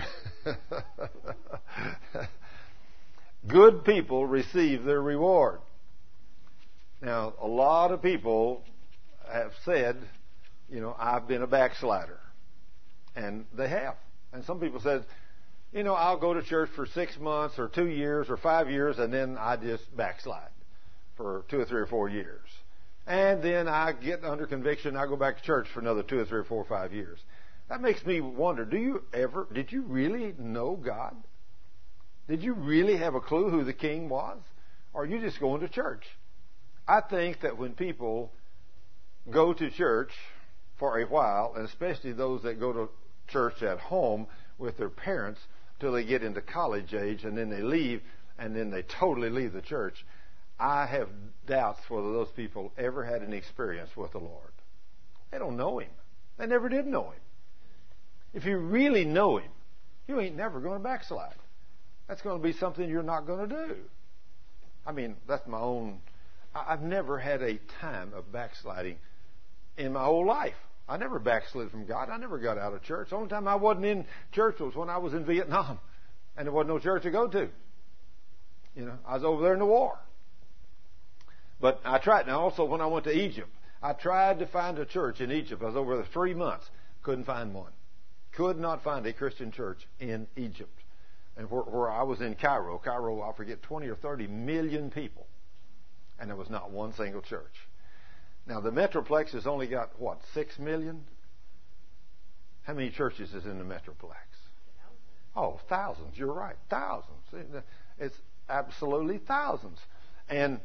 Good people receive their reward. Now, a lot of people have said, you know, I've been a backslider. And they have. And some people said, you know, I'll go to church for six months or two years or five years, and then I just backslide for two or three or four years. And then I get under conviction, I go back to church for another two or three or four or five years. That makes me wonder, do you ever, did you really know God? Did you really have a clue who the King was? Or are you just going to church? I think that when people go to church for a while, and especially those that go to church at home with their parents till they get into college age, and then they leave, and then they totally leave the church, I have doubts whether those people ever had an experience with the Lord. They don't know Him. They never did know Him. If you really know Him, you ain't never going to backslide. That's going to be something you're not going to do. I mean, that's my own... I've never had a time of backsliding in my whole life. I never backslid from God. I never got out of church. The only time I wasn't in church was when I was in Vietnam, and there wasn't no church to go to. You know, I was over there in the war. But I tried. Now, also, when I went to Egypt, I tried to find a church in Egypt. I was over there three months. Couldn't find one. Could not find a Christian church in Egypt. And where, where I was in Cairo, Cairo, I forget, twenty or thirty million people. And there was not one single church. Now, the Metroplex has only got, what, six million? How many churches is in the Metroplex? Oh, thousands. You're right. Thousands. It's absolutely thousands. And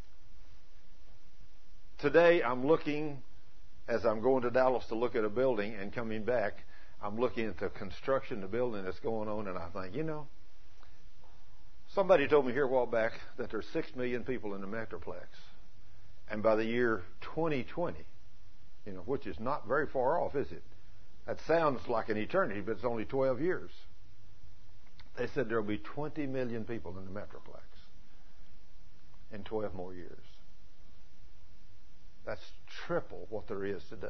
today I'm looking, as I'm going to Dallas to look at a building and coming back, I'm looking at the construction, the building that's going on, and I think, you know, somebody told me here a while back that there's six million people in the Metroplex. And by the year twenty twenty, you know, which is not very far off, is it? That sounds like an eternity, but it's only twelve years. They said there will be twenty million people in the Metroplex in twelve more years. That's triple what there is today.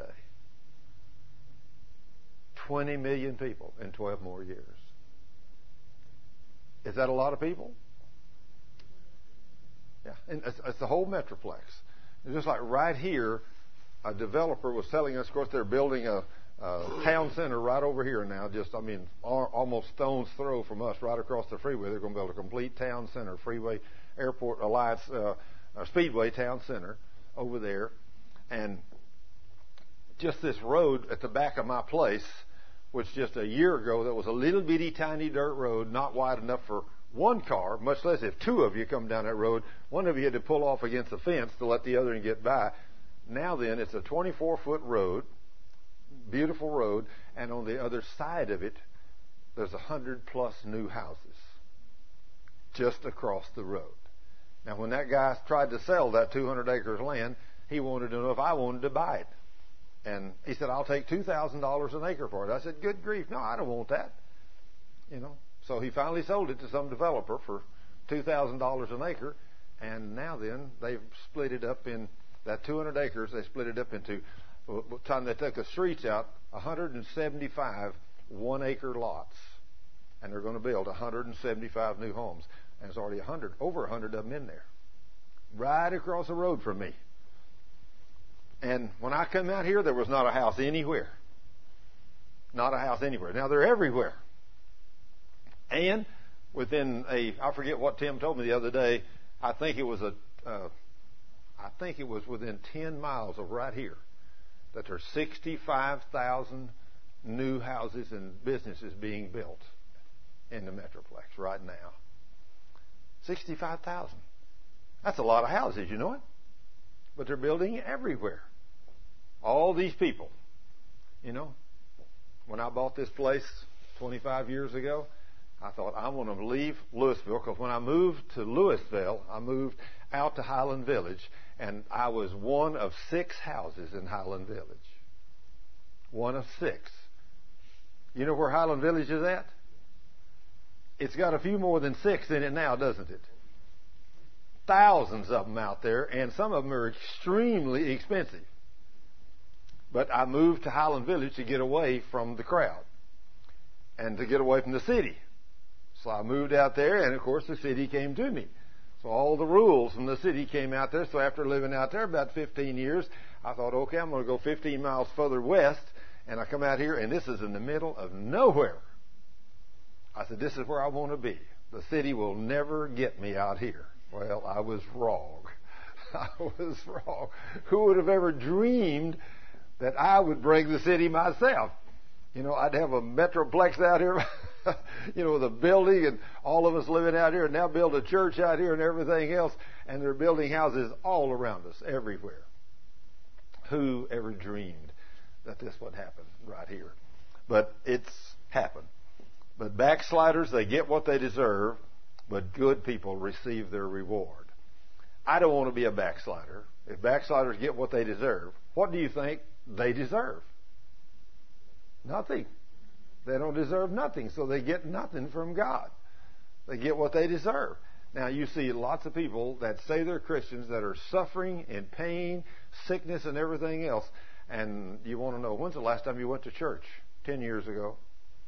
twenty million people in twelve more years. Is that a lot of people? Yeah, and it's, it's the whole Metroplex. It's just like right here, a developer was telling us, of course, they're building a, a town center right over here now, just, I mean, almost stone's throw from us, right across the freeway. They're going to build a complete town center, freeway, airport, Alliance, uh, uh, Speedway town center over there. And just this road at the back of my place, which just a year ago, that was a little bitty tiny dirt road, not wide enough for one car, much less if two of you come down that road. One of you had to pull off against the fence to let the other one get by. Now then, it's a twenty-four foot road, beautiful road, and on the other side of it, there's a hundred plus new houses just across the road. Now, when that guy tried to sell that two hundred acres of land, he wanted to know if I wanted to buy it. And he said, I'll take two thousand dollars an acre for it. I said, good grief, no, I don't want that. You know. So he finally sold it to some developer for two thousand dollars an acre. And now then, they've split it up in that two hundred acres, they split it up into By the time they took the streets out, one hundred seventy-five one-acre lots. And they're going to build one hundred seventy-five new homes. And there's already one hundred, over one hundred of them in there. Right across the road from me. And when I come out here, there was not a house anywhere. Not a house anywhere. Now they're everywhere. And within a, I forget what Tim told me the other day, I think it was a, uh, I think it was within ten miles of right here, that there's sixty-five thousand new houses and businesses being built in the Metroplex right now. sixty-five thousand. That's a lot of houses, you know it? But they're building everywhere. All these people. You know, when I bought this place twenty-five years ago, I thought, I want to leave Louisville, because when I moved to Louisville, I moved out to Highland Village, and I was one of six houses in Highland Village. One of six. You know where Highland Village is at? It's got a few more than six in it now, doesn't it? Thousands of them out there, and some of them are extremely expensive. But I moved to Highland Village to get away from the crowd and to get away from the city. So I moved out there, and of course the city came to me. So all the rules from the city came out there. So after living out there about fifteen years, I thought, okay, I'm going to go fifteen miles further west, and I come out here, and this is in the middle of nowhere. I said, this is where I want to be. The city will never get me out here. Well, I was wrong. I was wrong. Who would have ever dreamed that I would bring the city myself? You know, I'd have a metroplex out here, you know, with a building and all of us living out here, and now build a church out here and everything else, and they're building houses all around us, everywhere. Who ever dreamed that this would happen right here? But it's happened. But backsliders, they get what they deserve, but good people receive their reward. I don't want to be a backslider. If backsliders get what they deserve, what do you think they deserve? Nothing. They don't deserve nothing, so they get nothing from God. They get what they deserve. Now, you see lots of people that say they're Christians that are suffering in pain, sickness, and everything else. And you want to know, when's the last time you went to church? Ten years ago.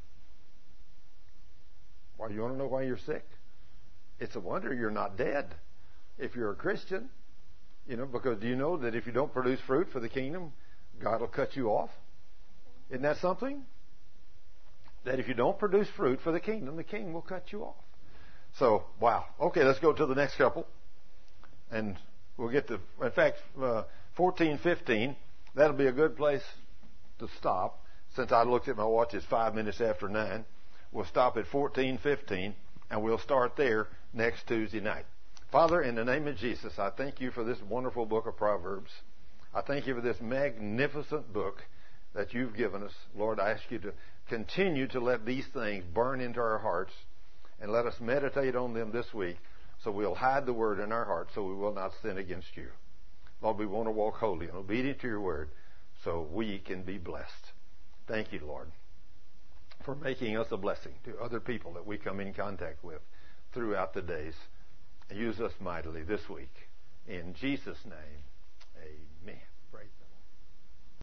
Why, you want to know why you're sick? It's a wonder you're not dead if you're a Christian. You know, because do you know that if you don't produce fruit for the kingdom, God will cut you off? Isn't that something? That if you don't produce fruit for the kingdom, the king will cut you off. So, wow. Okay, let's go to the next couple. And we'll get to, in fact, uh, fourteen fifteen. That'll be a good place to stop. Since I looked at my watch, it's five minutes after nine. We'll stop at fourteen fifteen, and we'll start there next Tuesday night. Father, in the name of Jesus, I thank you for this wonderful book of Proverbs. I thank you for this magnificent book that you've given us. Lord, I ask you to continue to let these things burn into our hearts, and let us meditate on them this week, so we'll hide the word in our hearts so we will not sin against you. Lord, we want to walk holy and obedient to your word so we can be blessed. Thank you, Lord, for making us a blessing to other people that we come in contact with throughout the days. Use us mightily this week. In Jesus' name, amen. Praise